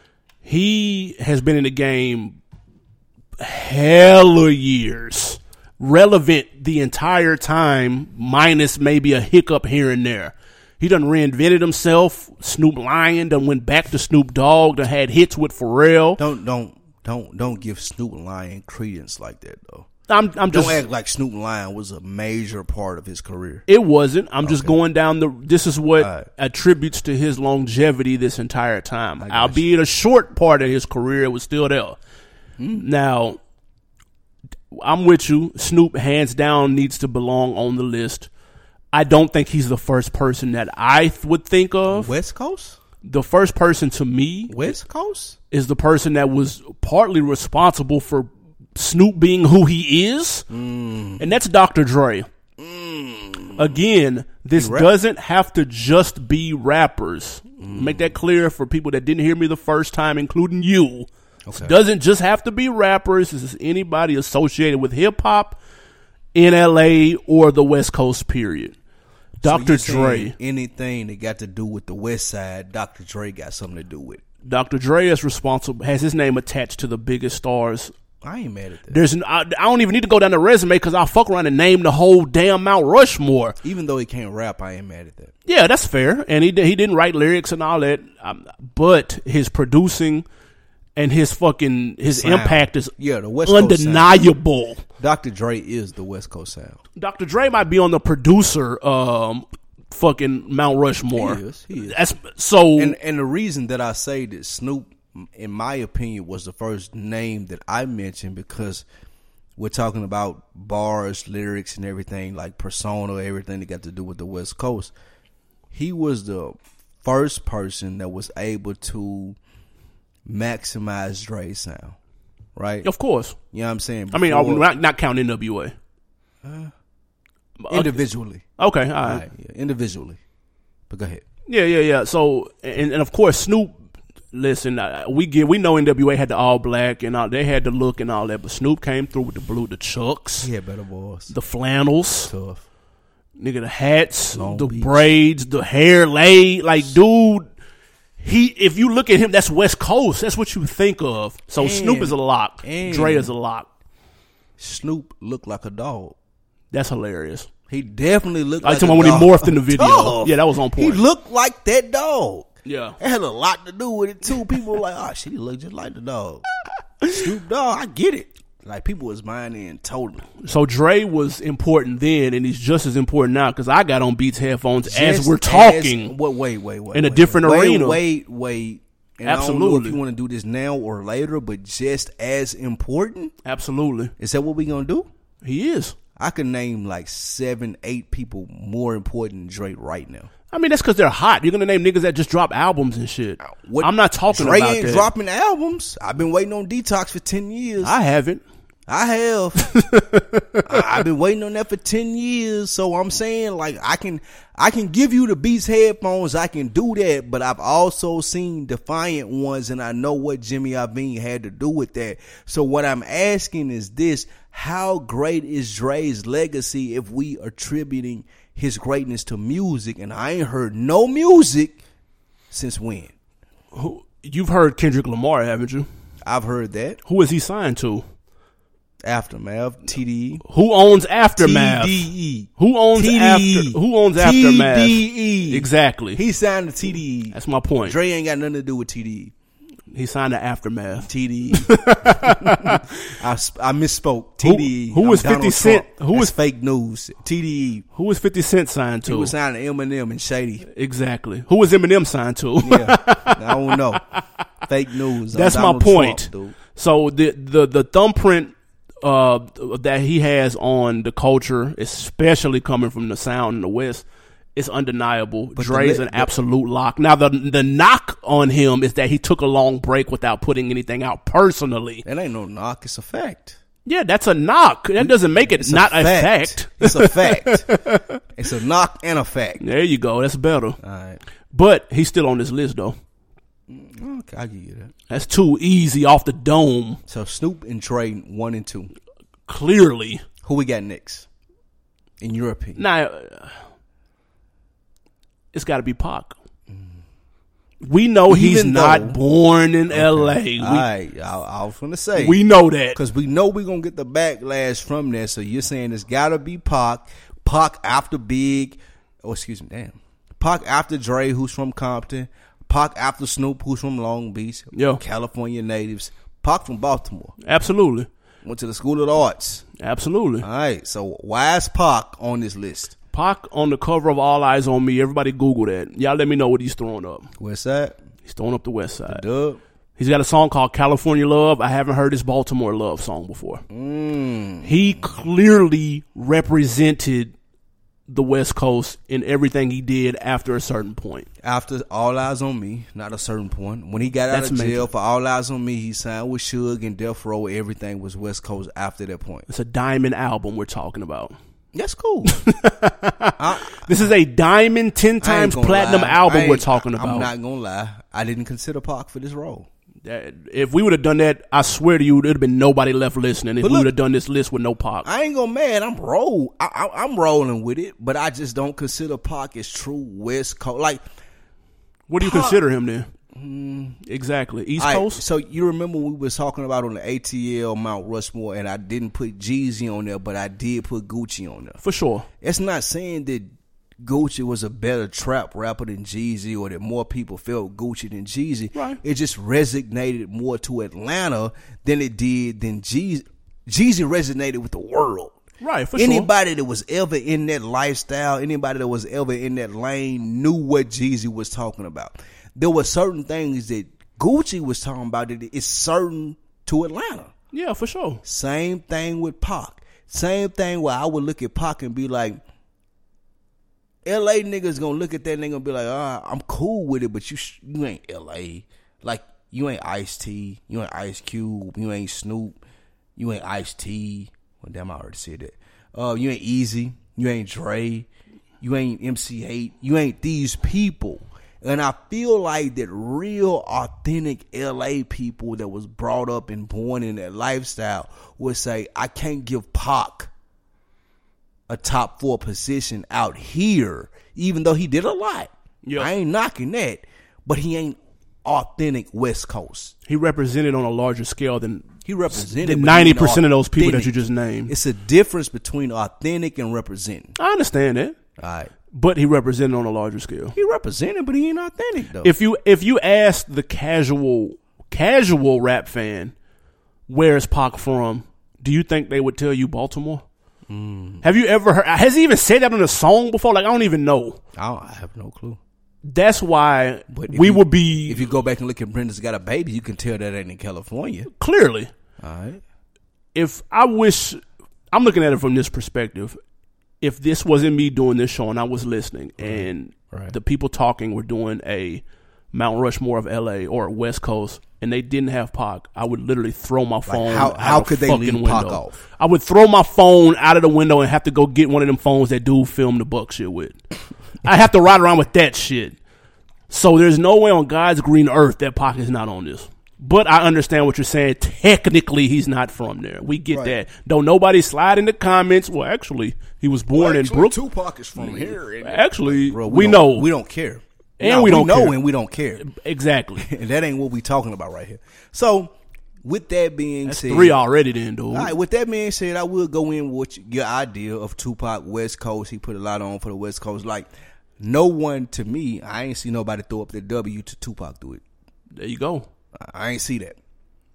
He has been in the game hella years. Relevant the entire time, minus maybe a hiccup here and there. He done reinvented himself. Snoop Lion done went back to Snoop Dogg. Done had hits with Pharrell. Don't don't don't don't give Snoop Lion credence like that though. I'm I'm Don't just act like Snoop Lion was a major part of his career. It wasn't. I'm just Okay. going down the. This is what All right. attributes to his longevity this entire time. got Albeit a short part of his career, it was still there. Hmm. Now, I'm with you. Snoop, hands down, needs to belong on the list. I don't think he's the first person that I th- would think of. West Coast? The first person to me West Coast? is the person that was partly responsible for Snoop being who he is, Mm. and that's Doctor Dre. Again, this rap? doesn't have to just be rappers. Mm. Make that clear for people that didn't hear me the first time, including you. This Okay. doesn't just have to be rappers. This is anybody associated with hip hop in L A or the West Coast, period. So Doctor you're saying Dre. anything that got to do with the West Side, Doctor Dre got something to do with. Doctor Dre is responsible, has his name attached to the biggest stars. I ain't mad at that. There's, an, I, I don't even need to go down the resume because I'll fuck around and name the whole damn Mount Rushmore. Even though he can't rap, I ain't mad at that. Yeah, that's fair, and he did- he didn't write lyrics and all that, um, but his producing and his fucking his Sound. impact is Yeah, the West Coast sound. undeniable. Doctor Dre is the West Coast sound. Doctor Dre might be on the producer um fucking Mount Rushmore. He is, he is. That's so. And and the reason that I say that Snoop, in my opinion, was the first name that I mentioned because we're talking about bars, lyrics, and everything like persona, everything that got to do with the West Coast. He was the first person that was able to maximize Dre's sound, right? of course, You know what I'm saying? I mean, are we Before- not, not counting N W A. individually. Okay, all right. All right, yeah, individually. But go ahead. Yeah, yeah, yeah. So, and, and of course, Snoop. Listen, uh, we get we know N W A had the all black and all, they had the look and all that, but Snoop came through with the blue, the chucks, He had better voice. the flannels, Tough. nigga, the hats, Long the Beach. braids, the hair laid. Like, dude, he. If you look at him, that's West Coast. That's what you think of. So And- Snoop is a lock. and- Dre is a lock. Snoop looked like a dog. That's hilarious. He definitely looked I like talking a about when he dog. morphed in the video. Tough. Yeah, that was on point. He looked like that dog. Yeah. It had a lot to do with it too. People were like, oh shit, he looked just like the dog. Snoop Dogg, I get it. Like people was minding and told him. So Dre was important then, and he's just as important now because I got on Beats headphones as Just we're talking. as- wait, wait, wait, wait. in a wait, different wait, arena. Wait, wait. And I don't know Absolutely. if you want to do this now or later, but just as important. Absolutely, Is that what we gonna do? he is. I could name like seven, eight people more important than Drake right now. I mean, that's because they're hot. You're gonna name niggas that just drop albums and shit. What- I'm not talking Dre about ain't that. dropping albums. I've been waiting on Detox for ten years. I haven't. I have. I, I've been waiting on that for ten years. So I'm saying, like, I can, I can give you the Beats headphones. I can do that, but I've also seen Defiant ones, and I know what Jimmy Iovine had to do with that. So what I'm asking is this: how great is Dre's legacy if we are attributing his greatness to music? And I ain't heard no music since when? Who, you've heard Kendrick Lamar, haven't you? I've heard that. Who is he signed to? Aftermath, T D E. Who owns Aftermath? T D E. Who owns T D E. after? Who owns Aftermath? T D E. Exactly. He signed to T D E. That's my point. Dre ain't got nothing to do with T D E. He signed to Aftermath. T D E. I, sp- I misspoke. T D E. Who- who I'm was fifty Donald Cent? Trump. Who That's was- fake news? T D E. Who was fifty Cent signed He to? was signed to Eminem and Shady. Exactly. Who was Eminem signed to? Yeah. I don't know. Fake news. I'm That's my Donald point. Trump, dude. So the the the thumbprint uh, that he has on the culture, especially coming from the Sound in the West, is undeniable. But Dre's the- an absolute lock. Now the the knock on him is that he took a long break without putting anything out personally. That ain't no knock. It's a fact. Yeah, that's a knock. That doesn't make it It's not a a fact. fact. It's a fact. It's a knock and a fact. There you go. That's better. All right. But he's still on this list, though. Okay, I'll give you that. That's too easy off the dome. So Snoop and Dre one and two. Clearly. Who we got next? In your opinion? Now, uh, it's got to be Pac. We know he's Even not though- born in L A. We, All right, I, I was going to say. we know that. Because we know we're going to get the backlash from that. So you're saying it's got to be Pac. Pac after Big. Oh, excuse me. Damn. Pac after Dre, who's from Compton. Pac after Snoop, who's from Long Beach. Yo. California natives. Pac from Baltimore. Absolutely. Went to the School of the Arts. Absolutely. All right. So why is Pac on this list? Pac on the cover of All Eyes on Me. Everybody Google that. Y'all let me know what he's throwing up. Where's that? He's throwing up the West Side. Dub. He's got a song called California Love. I haven't heard his Baltimore Love song before. Mm. He clearly represented the West Coast in everything he did after a certain point. After All Eyes on Me, not a certain point. When he got out That's of jail major. for All Eyes on Me, he signed with Suge and Death Row. Everything was West Coast after that point. It's a diamond album we're talking about. That's cool. I, This is a diamond ten I ain't times gonna platinum lie. I album ain't- we're talking about. I'm not gonna lie. I didn't consider Pac for this role. That- If we would have done that, I swear to you, there'd have been nobody left listening if But we look- would have done this list with no Pac. I ain't gonna mad. I'm roll. I, I, I'm rolling with it, but I just don't consider Pac as true West Coast. Like, What do you Pac- consider him then? Exactly. East I, Coast? so you remember we was talking about on the A T L Mount Rushmore, and I didn't put Jeezy on there, but I did put Gucci on there. For sure. It's not saying that Gucci was a better trap rapper than Jeezy, or that more people felt Gucci than Jeezy. Right. It just resonated more to Atlanta than it did than Jeezy. Jeezy resonated with the world. Right, for sure. Anybody that was ever in that lifestyle, anybody that was ever in that lane knew what Jeezy was talking about. There were certain things that Gucci was talking about that is certain to Atlanta. Yeah, for sure. Same thing with Pac. Same thing where I would look at Pac and be like, L A niggas gonna look at that nigga and be like, ah, I'm cool with it, but you sh- you ain't L A. Like, you ain't Ice-T, you ain't Ice Cube, you ain't Snoop, you ain't Ice-T. Well, damn, I already said that. Uh, you ain't Easy, you ain't Dre, you ain't M C eight, you ain't these people. And I feel like that real authentic L A people that was brought up and born in that lifestyle would say, I can't give Pac a top four position out here, even though he did a lot. Yep. I ain't knocking that, but he ain't authentic West Coast. He represented on a larger scale than He represented than but he ninety ain't percent of those people that you authentic. just named. It's a difference between authentic and representing. I understand that. All right. But he represented on a larger scale. He represented, but he ain't authentic though. If you if you ask the casual casual rap fan, where is Pac from? Do you think they would tell you Baltimore? Mm. Have you ever heard? Has he even said that on a song before? Like, I don't even know. I, don't, I have no clue. That's why But if we you- would be If you go back and look at Brenda's Got a Baby, you can tell that ain't in California. clearly. All right. If I wish, I'm looking at it from this perspective. If this wasn't me doing this show and I was listening, and Right. the people talking were doing a Mount Rushmore of L A or West Coast, and they didn't have Pac, I would literally throw my phone. how- out how the could they fucking leave window. Pac off? I would throw my phone out of the window and have to go get one of them phones that dude film the buck shit with. I have to ride around with that shit. So there's no way on God's green earth that Pac is not on this. But I understand what you're saying. Technically, he's not from there. We get Right. that. Don't nobody slide in the comments. Well, actually, he was born in Brooklyn. Tupac is from here. Actually, Bro, we, don't- know. We don't care. And No, we don't know care. and we don't care. Exactly. And that ain't what we talking about right here. So, with that being That's said, three already then, dude. all right, with that being said, I will go in with your idea of Tupac West Coast. He put a lot on for the West Coast. Like, no one to me, I ain't see nobody throw up the W to Tupac do it. There you go. I ain't see that.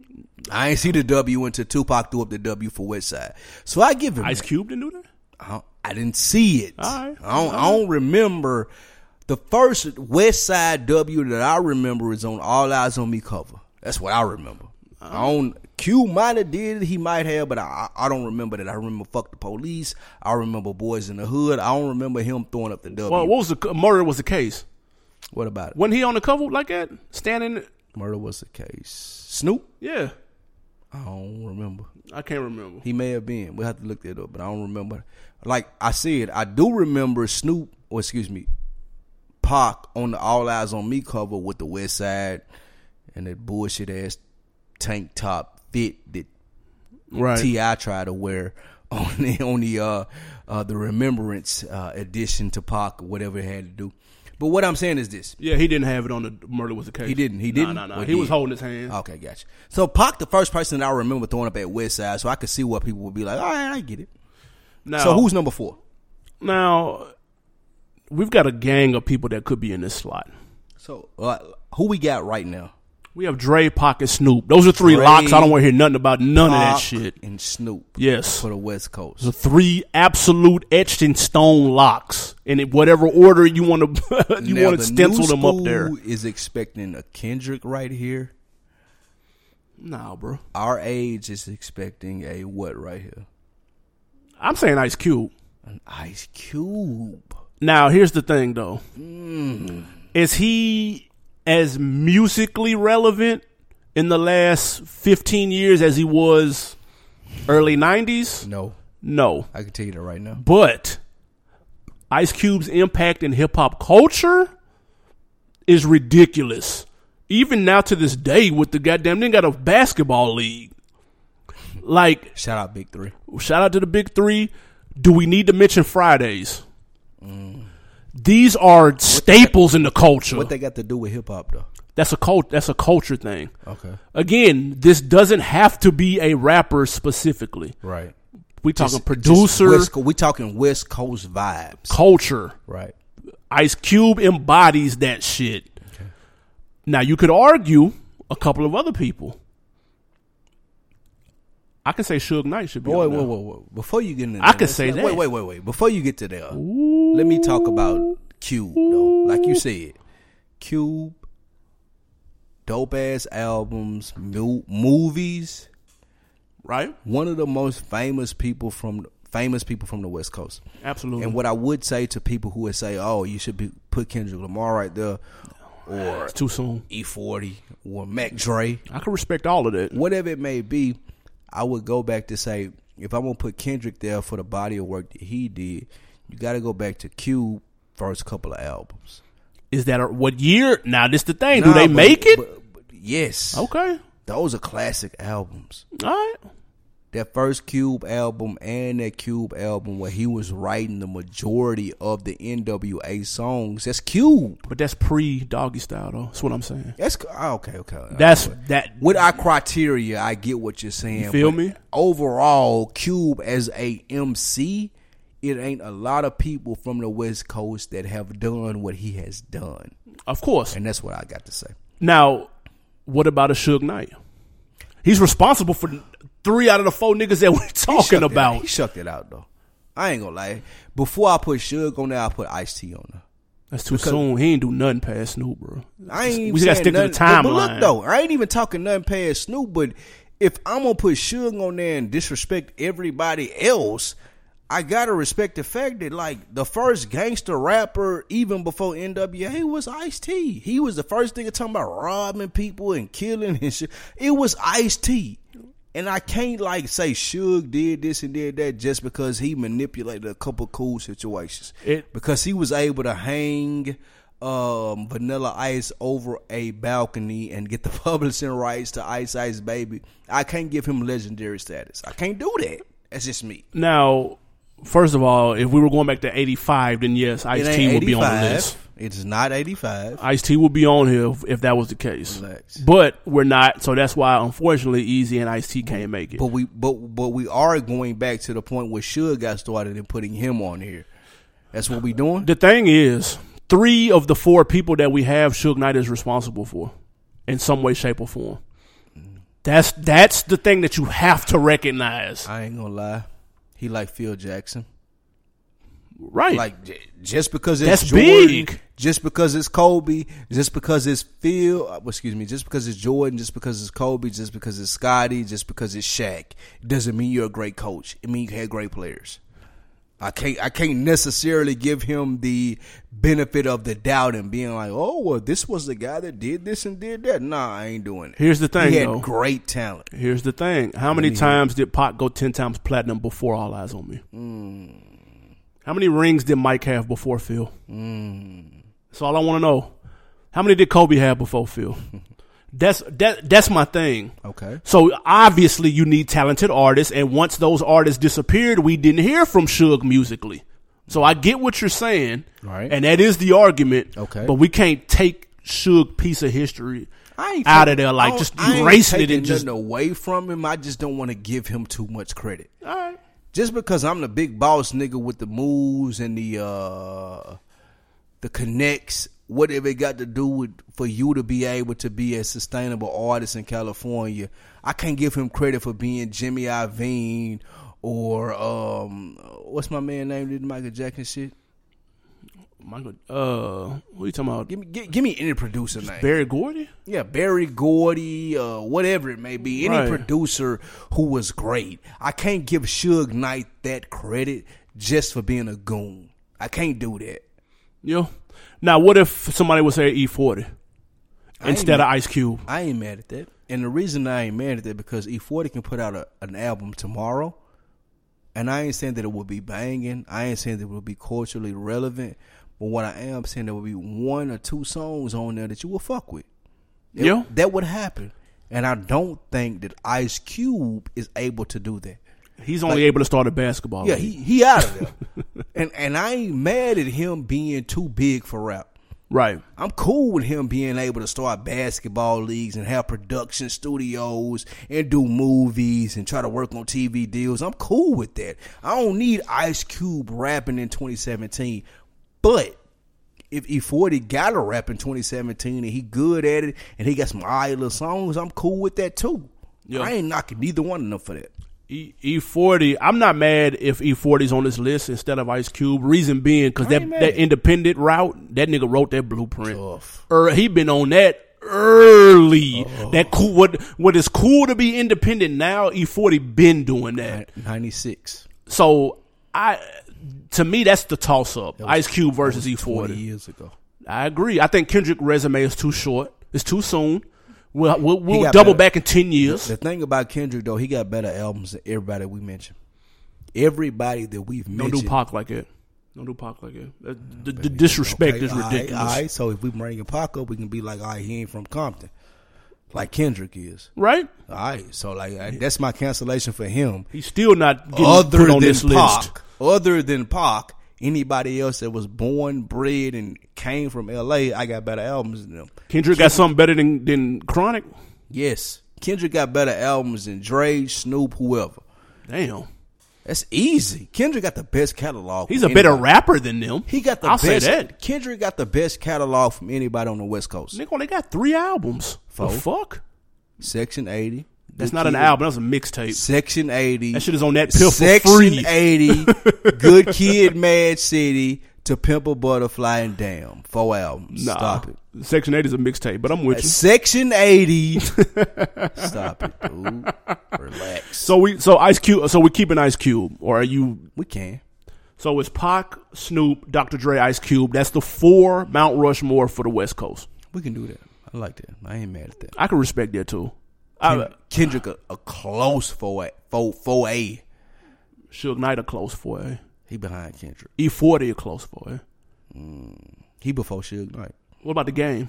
I ain't see the W until Tupac threw up the W for West Side. So I give him Ice that. Cube didn't do that? I, don't- I didn't see it. All right. I, don't, I don't remember. The first West Side W that I remember is on All Eyes on Me cover. That's what I remember. I don't. Q might have did it. He might have, but I, I don't remember that. I remember Fuck the Police. I remember Boys in the Hood. I don't remember him throwing up the W. Well, what was the murder was the case? What about it? Wasn't he on the cover like that? Standing? Murder was the case. Snoop? Yeah. I don't remember. I can't remember. He may have been. We'll have to look that up, but I don't remember. Like I said, I do remember Snoop, or excuse me, Pac on the All Eyes on Me cover with the West Side and that bullshit ass tank top fit that Right. T I tried to wear on the on the uh, uh, the Remembrance uh, edition to Pac or whatever it had to do. But what I'm saying is this. Yeah, he didn't have it on the Murder Was the Case. He didn't. He didn't. No, no, no. Or He was did? holding his hand. Okay, gotcha. So Pac, the first person that I remember throwing up at West Side, so I could see what people would be like. All right, I get it. Now, So who's number four? Now, we've got a gang of people that could be in this slot. So uh, who we got right now? We have Dre, Pac, and Snoop. Those are three Dre, locks. I don't want to hear nothing about none of that Pac shit. and Snoop. Yes. For the West Coast. The three absolute etched in stone locks. And in whatever order you want to you Now, want to the stencil new them up school there. is expecting a Kendrick right here. Nah, bro. Our age is expecting a what right here? I'm saying Ice Cube. An Ice Cube. Now, here's the thing, though. Mm. Is he as musically relevant in the last fifteen years as he was early nineties? No. No. I can tell you that right now. But Ice Cube's impact in hip-hop culture is ridiculous. Even now to this day with the goddamn, they got a basketball league. Like, Shout out Big Three. shout out to the Big Three. Do we need to mention Fridays? Mm. These are staples in the culture. What they got to do with hip hop though? That's a cult. That's a culture thing. Okay. Again, this doesn't have to be a rapper specifically. Right. We talking Just- producer, just West Co- we talking West Coast vibes. culture. Right. Ice Cube embodies that shit. Okay. Now you could argue a couple of other people. I can say Suge Knight should be. Wait, on wait, there. wait, wait. Before you get into I that, could say wait, that. Wait, wait, wait. Before you get to there, let me talk about Cube though. Like you said, Cube, dope ass albums, mu- movies. Right? One of the most famous people from famous people from the West Coast. Absolutely. And what I would say to people who would say, "Oh, you should be, put Kendrick Lamar right there," or It's too soon. E forty, or Mac Dre, I can respect all of that. whatever it may be, I would go back to say, if I'm gonna put Kendrick there for the body of work that he did, you got to go back to Cube first couple of albums. Is that a, what year? Now this the thing. Do Nah, they but- make it? but- but yes. Okay. Those are classic albums. All right. That first Cube album and that Cube album where he was writing the majority of the N W A songs. That's Cube. But that's pre Doggy Style though. That's what I'm saying. That's oh, okay. Okay. That's that. With our criteria, I get what you're saying. You feel but me? Overall, Cube as a M C, it ain't a lot of people from the West Coast that have done what he has done. Of course. And that's what I got to say. Now, what about a Suge Knight? He's responsible for three out of the four niggas that we're He talking shucked it out. about. He shucked it out, though. I ain't gonna lie. Before I put Suge on there, I put Ice-T on there. That's too soon. He ain't do nothing past Snoop, bro. I ain't even we gotta saying stick nothing, to the timeline. But, but look, though, I ain't even talking nothing past Snoop, but if I'm gonna put Suge on there and disrespect everybody else, I gotta respect the fact that, like, the first gangster rapper, even before N W A, was Ice-T. He was the first nigga talking about robbing people and killing and shit. It was Ice-T. And I can't, like, say Suge did this and did that just because he manipulated a couple cool situations. It- because he was able to hang um, Vanilla Ice over a balcony and get the publishing rights to Ice Ice Baby. I can't give him legendary status. I can't do that. That's just me. Now, first of all, if we were going back to eighty-five, then yes, It Ice-T ain't would be on the eighty-five. list. It's not eighty-five. Ice-T would be on here if, if that was the case. Relax. But we're not, so that's why, unfortunately, Easy and Ice-T can't make it. But we but but we are going back to the point where Suge got started and putting him on here. That's what we doing? The thing is, three of the four people that we have, Suge Knight is responsible for, in some way, shape, or form. That's that's the thing that you have to recognize, I ain't gonna lie. He like Phil Jackson. right? Like j- just because it's That's Jordan, big. just because it's Kobe, just because it's Phil, uh, excuse me, just because it's Jordan, just because it's Kobe, just because it's Scotty, just because it's Shaq, doesn't mean you're a great coach. It means you had great players. I can't I can't necessarily give him the benefit of the doubt and being like, oh, well, this was the guy that did this and did that. Nah, I ain't doing it. Here's the thing, he had though. great talent. Here's the thing. How many times did Pac go ten times platinum before All Eyes on Me? Mm. How many rings did Mike have before Phil? Mm. That's all I want to know. How many did Kobe have before Phil? That's that. That's my thing. Okay. So obviously you need talented artists, and once those artists disappeared, we didn't hear from Suge musically. So I get what you're saying, right? And that is the argument. Okay. But we can't take Suge piece of history I ain't out taking, of there, like I just I ain't erasing it taking and just nothing away from him. I just don't want to give him too much credit. all right. Just because I'm the big boss nigga with the moves and the uh, the connects, whatever it got to do with for you to be able to be a sustainable artist in California, I can't give him credit for being Jimmy Iovine or um, what's my man name? Did Michael Jackson shit? Michael, uh, what are you talking about? Give me, give, give me any producer name. Barry Gordy? Yeah, Barry Gordy, uh, whatever it may be, any Right. producer who was great. I can't give Suge Knight that credit just for being a goon. I can't do that. Yeah. Now, what if somebody would say E forty I instead of ain't- Ice Cube? I ain't mad at that. And the reason I ain't mad at that because E forty can put out a, an album tomorrow, and I ain't saying that it will be banging. I ain't saying that it will be culturally relevant. But what I am saying, there will be one or two songs on there that you will fuck with. It- Yeah. That would happen. And I don't think that Ice Cube is able to do that. He's only Like- able to start a basketball Yeah, league. he, he out of there. and and I ain't mad at him being too big for rap. Right. I'm cool with him being able to start basketball leagues and have production studios and do movies and try to work on T V deals. I'm cool with that. I don't need Ice Cube rapping in twenty seventeen. But if E forty got a rap in twenty seventeen and he good at it and he got some alright little songs, I'm cool with that too. Yeah. I ain't knocking neither one of them for that. E- E40, I'm not mad if E forty's on this list instead of Ice Cube. Reason being, because I that, ain't mad. that independent route, that nigga wrote that blueprint. Tough. Er, he been on that early. Oh. That cool. What what is cool to be independent now? E forty been doing that. ninety-six. So I, to me, that's the toss up. was- Ice Cube versus That E was twenty forty. years ago. I agree. I think Kendrick's resume is too short. It's too soon. We'll we'll, we'll got double better. back in ten years. The thing about Kendrick, though, he got better albums than everybody we mentioned. Everybody that we've Don't mentioned. do Pac like that. Don't do Pac like that. That- The, the disrespect Okay, is all right, ridiculous. All right, so if we bring Pac up, we can be like, all right, he ain't from Compton. Like Kendrick is. Right? All right, so like I- that's my cancellation for him. He's still not getting Other put on than this Pac, list. other than Pac, anybody else that was born, bred, and came from L A, I got better albums than them. Kendrick got something better than, than Chronic? Yes, Kendrick got better albums than Dre, Snoop, whoever. Damn. That's easy. Kendrick got the best catalog. He's from a better anybody. rapper than them. He got the I'll best. say that. Kendrick got the best catalog from anybody on the West Coast. Nigga only got three albums. The Four. fuck? Section eighty. That's Good not an Kid. album. That's a mixtape. Section eighty. That shit is on that pill for Section free. eighty. Good Kid, Mad City, To Pimp a Butterfly, and Damn. Four albums. Nah. Stop it. Section eight is a mixtape, but I'm with you. Section eighty. Stop it, dude. Relax. So we, so Ice Cube, so we keeping Ice Cube, or are you? We can. So it's Pac, Snoop, Doctor Dre, Ice Cube. That's the four Mount Rushmore for the West Coast. We can do that. I like that. I ain't mad at that. I can respect that too. I, Ken- Kendrick a, a close four A. Four, four A. Suge Knight a close for A. He behind Kendrick. E forty a close for A. He before Suge Knight. What about the game?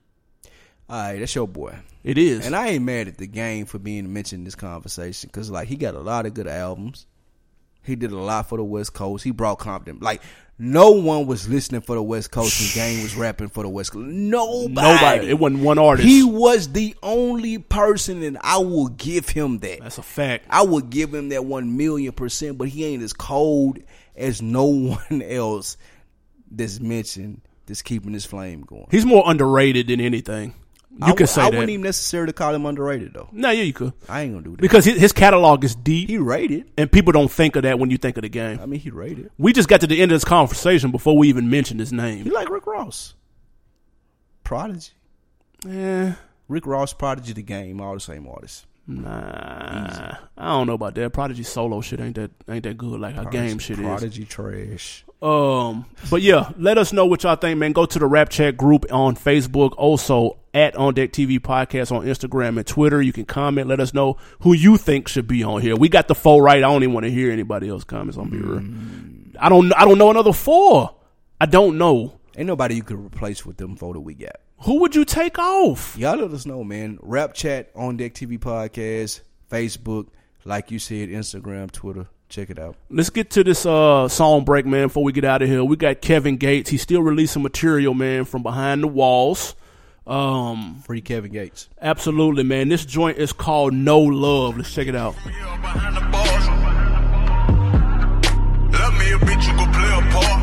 All right, that's your boy. It is. And I ain't mad at the game for being mentioned in this conversation because, like, he got a lot of good albums. He did a lot for the West Coast. He brought Compton. Like, no one was listening for the West Coast and Game was rapping for the West Coast. Nobody. Nobody. It wasn't one artist. He was the only person, and I will give him that. That's a fact. I would give him that one million percent, but he ain't as cold as no one else that's mentioned that's keeping this flame going. He's more underrated than anything. You I, can say I that. wouldn't even necessarily call him underrated, though. No, yeah, you could. I ain't gonna do that. Because his, his catalog is deep, He rated. and people don't think of that when you think of the game. I mean, he rated. We just got to the end of this conversation before we even mentioned his He name. like Rick Ross. Prodigy. Eh, Rick Ross, Prodigy, The Game, all the same artists. Nah, Easy. I don't know about that. Prodigy solo shit ain't that ain't that good like Prodigy, our game shit Prodigy is. Prodigy trash. Um, but yeah, let us know what y'all think, man. Go to the Rap Chat group on Facebook. Also at On Deck T V Podcast on Instagram and Twitter. You can comment. Let us know who you think should be on here. We got the four right. I don't even want to hear anybody else comments on Be Real. Mm. I don't. I don't know another four. I don't know. Ain't nobody you could replace with them four that we got. Who would you take off? Y'all let us know, man. Rap Chat On Deck T V Podcast, Facebook, like you said, Instagram, Twitter. Check it out. Let's get to this uh, song break, man, before we get out of here. We got Kevin Gates. He's still releasing material, man, from behind the walls. Um, Free Kevin Gates. Absolutely, man. This joint is called No Love. Let's check it out. Love me a bitch, you go play a part.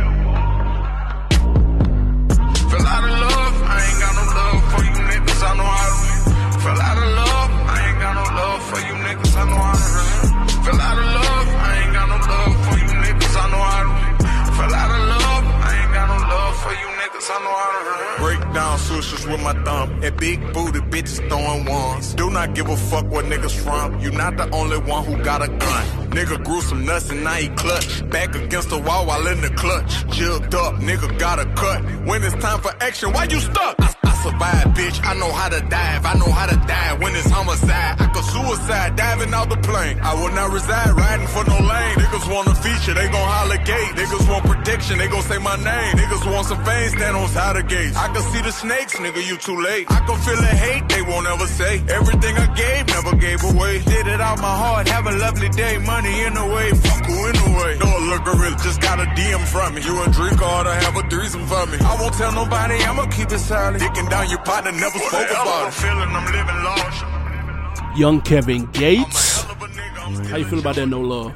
Fell out of love, I ain't got no love for you niggas, I know how to win. Fell out of love, I ain't got no love for you niggas, I know how to win. Fell out of love, I ain't got no love for you niggas, I know how to win. Fell out of love, I ain't got no love for you niggas, I know how to win. Break down sushis with my thumb, and big booty bitches throwing ones. Do not give a fuck where niggas from, you not the only one who got a gun. Nigga grew some nuts and now he clutch. Back against the wall while in the clutch. Jugged up, nigga got a cut. When it's time for action, why you stuck? I, I survive, bitch. I know how to dive. I know how to die when it's homicide. I could suicide diving out the plane. I will not reside riding for no lane. Niggas want a feature, they gon' holler gate. Niggas want protection, they gon' say my name. Niggas want some fame, stand on side of gates. I can see the snakes, nigga, you too late. I can feel the hate, they won't ever say. Everything I gave, never gave away. Did it out my heart, have a lovely day. Money in the way, fuck who in the way. No look gorilla, just got a D M from me. You a drink or to have a threesome for me. I won't tell nobody, I'ma keep it silent. Dicking down your partner, never spoke about it. Feeling I'm living lost. Young Kevin Gates. How you feel about that No Love?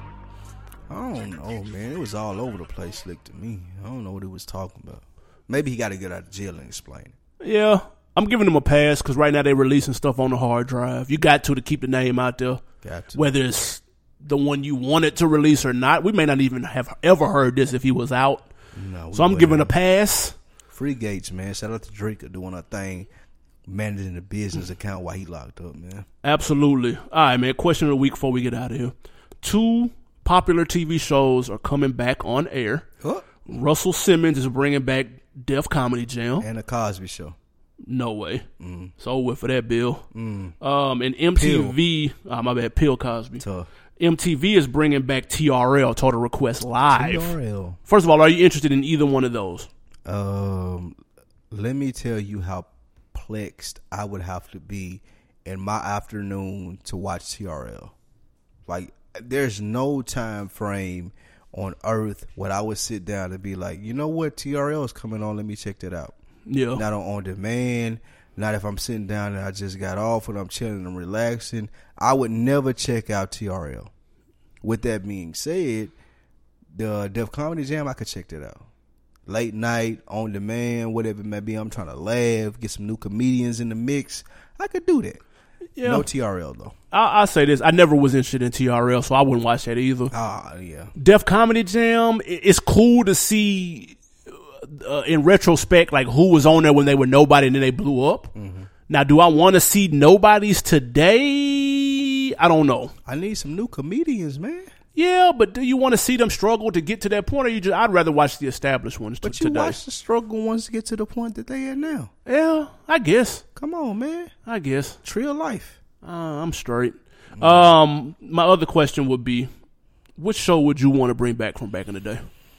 I don't know, man. It was all over the place, slick to me. I don't know what he was talking about. Maybe he got to get out of jail and explain it. Yeah, I'm giving him a pass because right now they're releasing stuff on the hard drive. You got to to keep the name out there. Got to. Whether it's the one you wanted to release or not. We may not even have ever heard this if he was out. No, so I'm giving a pass. Free Gates, man. Shout out to Drake doing a thing, managing the business account while he locked up, man. Absolutely. All right, man. Question of the week before we get out of here. Two popular T V shows are coming back on air. Huh? Russell Simmons is bringing back Def Comedy Jam. And The Cosby Show. No way. Mm. It's over with for that, Bill. Mm. Um, and M T V, oh, my bad, Pill Cosby. Tough. M T V is bringing back T R L, Total Request Live. T R L. First of all, are you interested in either one of those? Um, let me tell you how perplexed I would have to be in my afternoon to watch T R L. Like, there's no time frame on earth when I would sit down and be like, you know what, T R L is coming on, let me check that out. Yeah. Not on on demand, not if I'm sitting down and I just got off and I'm chilling and relaxing. I would never check out T R L. With that being said, the Def Comedy Jam, I could check that out. Late night, on demand, whatever it may be, I'm trying to laugh, get some new comedians in the mix. I could do that. Yeah. No T R L, though. I, I'll say this. I never was interested in T R L, so I wouldn't watch that either. Ah, yeah. Def Comedy Jam, it's cool to see uh, in retrospect, like who was on there when they were nobody and then they blew up. Mm-hmm. Now, do I want to see nobodies today? I don't know. I need some new comedians, man. Yeah, but do you want to see them struggle to get to that point, or you just? I'd rather watch the established ones. But t- you today. watch the struggle ones to get to the point that they at now. Yeah, I guess. Come on, man. I guess. Tree of life. Uh, I'm straight. Mm-hmm. Um, my other question would be, which show would you want to bring back from back in the day?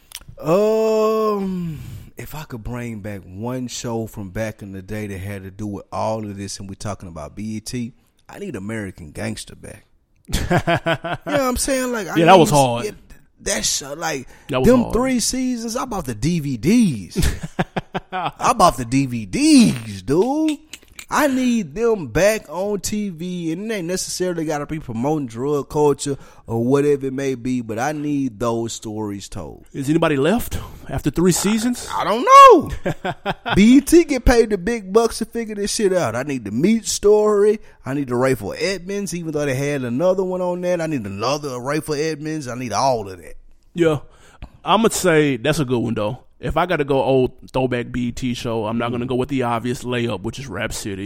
Um, if I could bring back one show from back in the day that had to do with all of this, and we're talking about B E T, I need American Gangster back. You know what I'm saying? Like, I yeah, that was hard. Yeah, that's uh, like that was them hard. three seasons. I bought the D V Ds. I bought the D V Ds, dude. I need them back on T V, and it ain't necessarily got to be promoting drug culture or whatever it may be, but I need those stories told. Is anybody left after three seasons? I, I don't know. B E T get paid the big bucks to figure this shit out. I need the Meat story. I need the Rayful Edmonds, even though they had another one on that. I need another Rayful Edmonds. I need all of that. Yeah. I'm going to say that's a good one, though. If I got to go old throwback B E T show, I'm not going to go with the obvious layup, which is Rap City.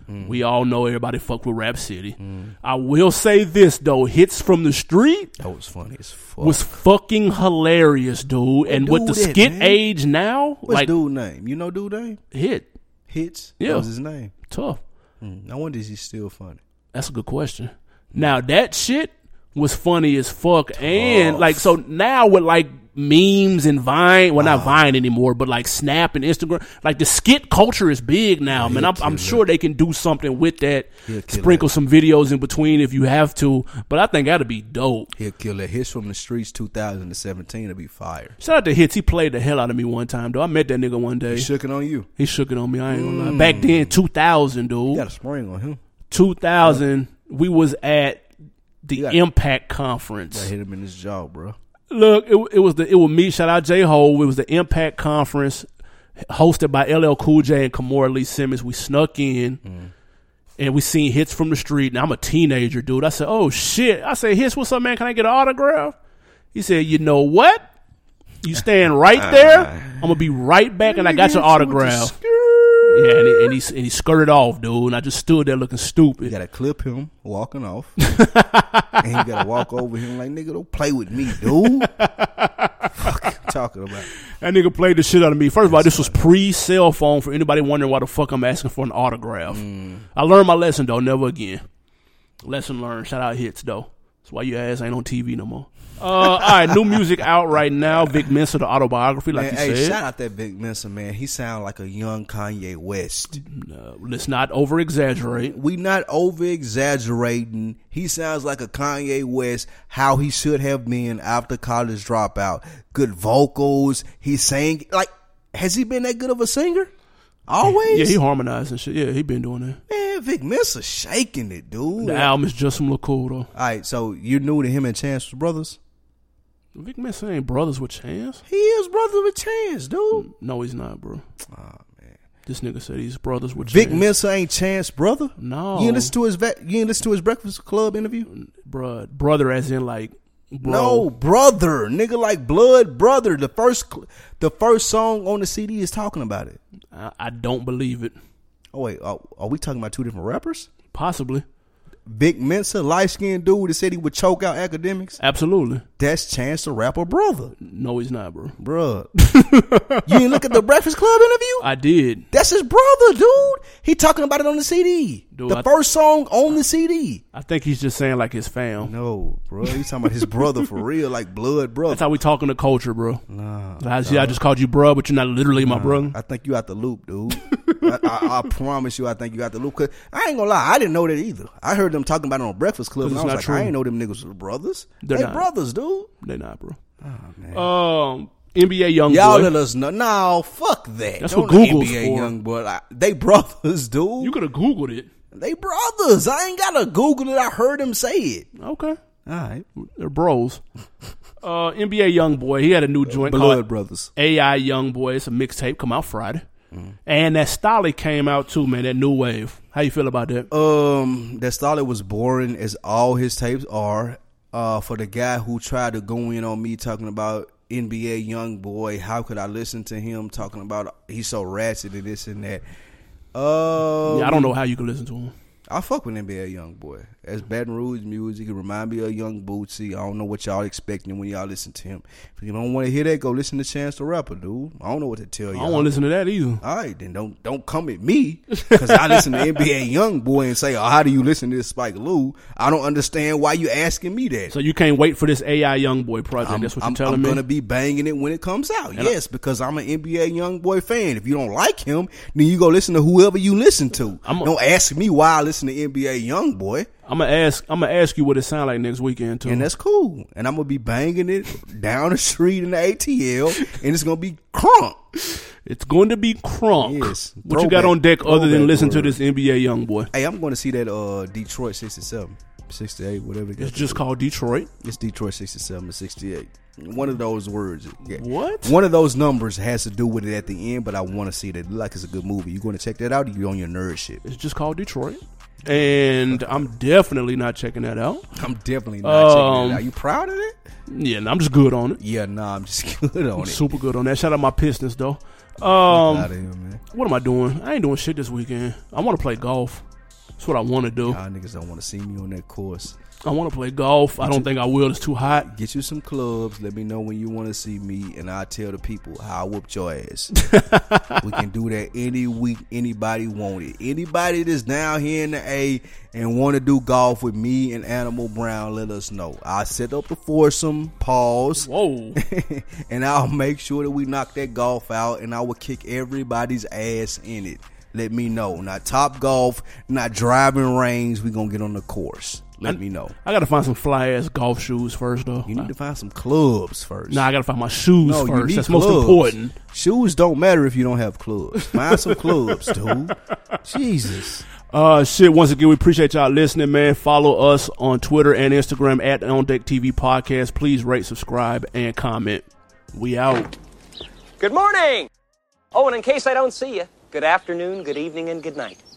Mm. We all know everybody fuck with Rap City. Mm. I will say this though, Hits from the Street. That was funny as fuck. Was fucking hilarious, dude. And with the that, skit man? age now, what's like dude name? You know dude name? Hit. Hits. Yeah. That was his name. Tough. Mm. I wonder is he still funny? That's a good question. Now that shit was funny as fuck, and like so now with like memes and Vine, well not uh, Vine anymore, but like Snap and Instagram, like the skit culture is big now, man. I'm, I'm sure they can do something with that, sprinkle that. some videos in between if you have to, but I think that'd be dope. He'll kill it. Hits from the Streets two thousand seventeen to be fire. Shout out to Hits. He played the hell out of me one time, though. I met that nigga one day. He shook it on you. He shook it on me. I ain't gonna lie. Back then, two thousand, dude. You got a spring on him. two thousand, yeah. We was at the got, Impact Conference. I hit him in his jaw, bro. Look, it, it was the it was me. Shout out J Ho. It was the Impact Conference hosted by L L Cool J and Kimora Lee Simmons. We snuck in mm. and we seen Hits from the Street. Now I'm a teenager, dude. I said, "Oh shit!" I said, "Hits, what's up, man? Can I get an autograph?" He said, "You know what? You stand right there. I'm gonna be right back, and I got your autograph." Yeah, and he, and he and he skirted off, dude. And I just stood there looking stupid. You gotta clip him walking off, and you gotta walk over him like, "Nigga, don't play with me, dude." Fuck, talking about that nigga played the shit out of me. First of all, this was pre-cell phone for anybody wondering why the fuck I'm asking for an autograph. Mm. I learned my lesson though. Never again. Lesson learned. Shout out Hits though. That's why your ass ain't on T V no more. Uh, all right, new music out right now. Vic Mensa, the autobiography, like man, you hey, said. Shout out that Vic Mensa, man. He sound like a young Kanye West. No, let's not over exaggerate. We not over exaggerating. He sounds like a Kanye West, how he should have been after college dropout. Good vocals. He sang like. Has he been that good of a singer? Always. Yeah, he harmonized and shit. Yeah, he been doing that. Man, Vic Mensa shaking it, dude. The album is just some little cool though. All right, so you knew that him and Chance were brothers? Vic Mensa ain't brothers with Chance. He is brothers with Chance, dude. No, he's not, bro. Oh man, this nigga said he's brothers with Vic Chance. Mensa ain't Chance brother. No, you ain't listen to his you ain't listen to his Breakfast Club interview, bro. Brother, as in like, bro. No, brother, nigga, like blood brother. The first, the first song on the C D is talking about it. I, I don't believe it. Oh wait, are, are we talking about two different rappers? Possibly. Vic Mensa, light skinned dude that said he would choke out academics. Absolutely. That's Chance the Rapper brother. No, he's not, bro. Bruh. You didn't look at the Breakfast Club interview? I did. That's his brother, dude. He talking about it on the C D. Dude, the I, first song on the C D. I think he's just saying like his fam. No, bro. He's talking about his brother for real, like blood brother. That's how we talking to culture, bro. Nah. I, see, I just called you bro, but you're not literally nah, my brother. I think you out the loop, dude. I, I, I promise you, I think you out the loop. Cause I ain't gonna lie, I didn't know that either. I heard them talking about it on Breakfast Club, and I was like, true. I ain't know them niggas were brothers. They're they not. brothers, dude. They not, bro. Oh man. Um, N B A young Y'all boy. let us know. No, fuck that. That's Don't what Google's N B A for. Young boy. I, they brothers, dude. You could have Googled it. They brothers. I ain't gotta Google it. I heard him say it. Okay. All right. They're bros. uh, N B A young boy. He had a new joint Blood called Brothers. A I Young Boy. It's a mixtape. Come out Friday. Mm. And that Stolly came out too, man. That new wave. How you feel about that? Um, that Stolly was boring as all his tapes are. Uh, for the guy who tried to go in on me talking about N B A young boy, how could I listen to him talking about he's so ratchet and this and that? Um, yeah, I don't know how you can listen to him. I fuck with N B A young boy. As Baton Rouge music, it remind me of Young Bootsy. I don't know what y'all expecting when y'all listen to him. If you don't want to hear that, go listen to Chance the Rapper, dude. I don't know what to tell you. I don't want to listen to that either. All right, then don't don't come at me because I listen to N B A young boy and say, "Oh, how do you listen to this Spike Lee?" I don't understand why you asking me that. So you can't wait for this A I young boy project. I'm, That's what I'm, you're telling I'm me. I'm gonna be banging it when it comes out. And yes, I, because I'm an N B A young boy fan. If you don't like him, then you go listen to whoever you listen to. I'm a, don't ask me why I listen to N B A young boy. I'm gonna ask. I'm gonna ask you what it sound like next weekend too. And that's cool. And I'm gonna be banging it down the street in the A T L, and it's gonna be crunk. It's going to be crunk. Yes. What you got on deck other than listen to this N B A young boy? Hey, I'm going to see that uh, Detroit sixty-seven, sixty-eight, whatever. It it's just called Detroit. It's Detroit sixty-seven or sixty-eight. One of those words. Yeah. What? One of those numbers has to do with it at the end, but I want to see that. Like it's a good movie. You going to check that out? Or you on your nerd shit? It's just called Detroit. And I'm definitely not checking that out. I'm definitely not um, checking that out. You proud of it? Yeah, nah, I'm just good on it. Yeah, nah, I'm just good on I'm it. Super good on that. Shout out my Pistons, though. Um, out of here, man. What am I doing? I ain't doing shit this weekend. I want to play golf. That's what I want to do. Y'all niggas don't want to see me on that course. I want to play golf. I don't think I will. It's too hot. Get you some clubs. Let me know when you want to see me, and I'll tell the people how I whooped your ass. We can do that any week anybody want it. Anybody that's down here in the A and want to do golf with me and Animal Brown, let us know. I'll set up the foursome, pause. Whoa. And I'll make sure that we knock that golf out, and I will kick everybody's ass in it. Let me know. Not Top Golf, not driving range. We going to get on the course. Let I, me know. I got to find some fly ass golf shoes first, though. You need to find some clubs first. Nah, I got to find my shoes no, first. You need That's clubs. most important. Shoes don't matter if you don't have clubs. Find some clubs, dude. Jesus. Uh, shit. Once again, we appreciate y'all listening, man. Follow us on Twitter and Instagram at On Deck T V Podcast. Please rate, subscribe, and comment. We out. Good morning. Oh, and in case I don't see you, good afternoon, good evening, and good night.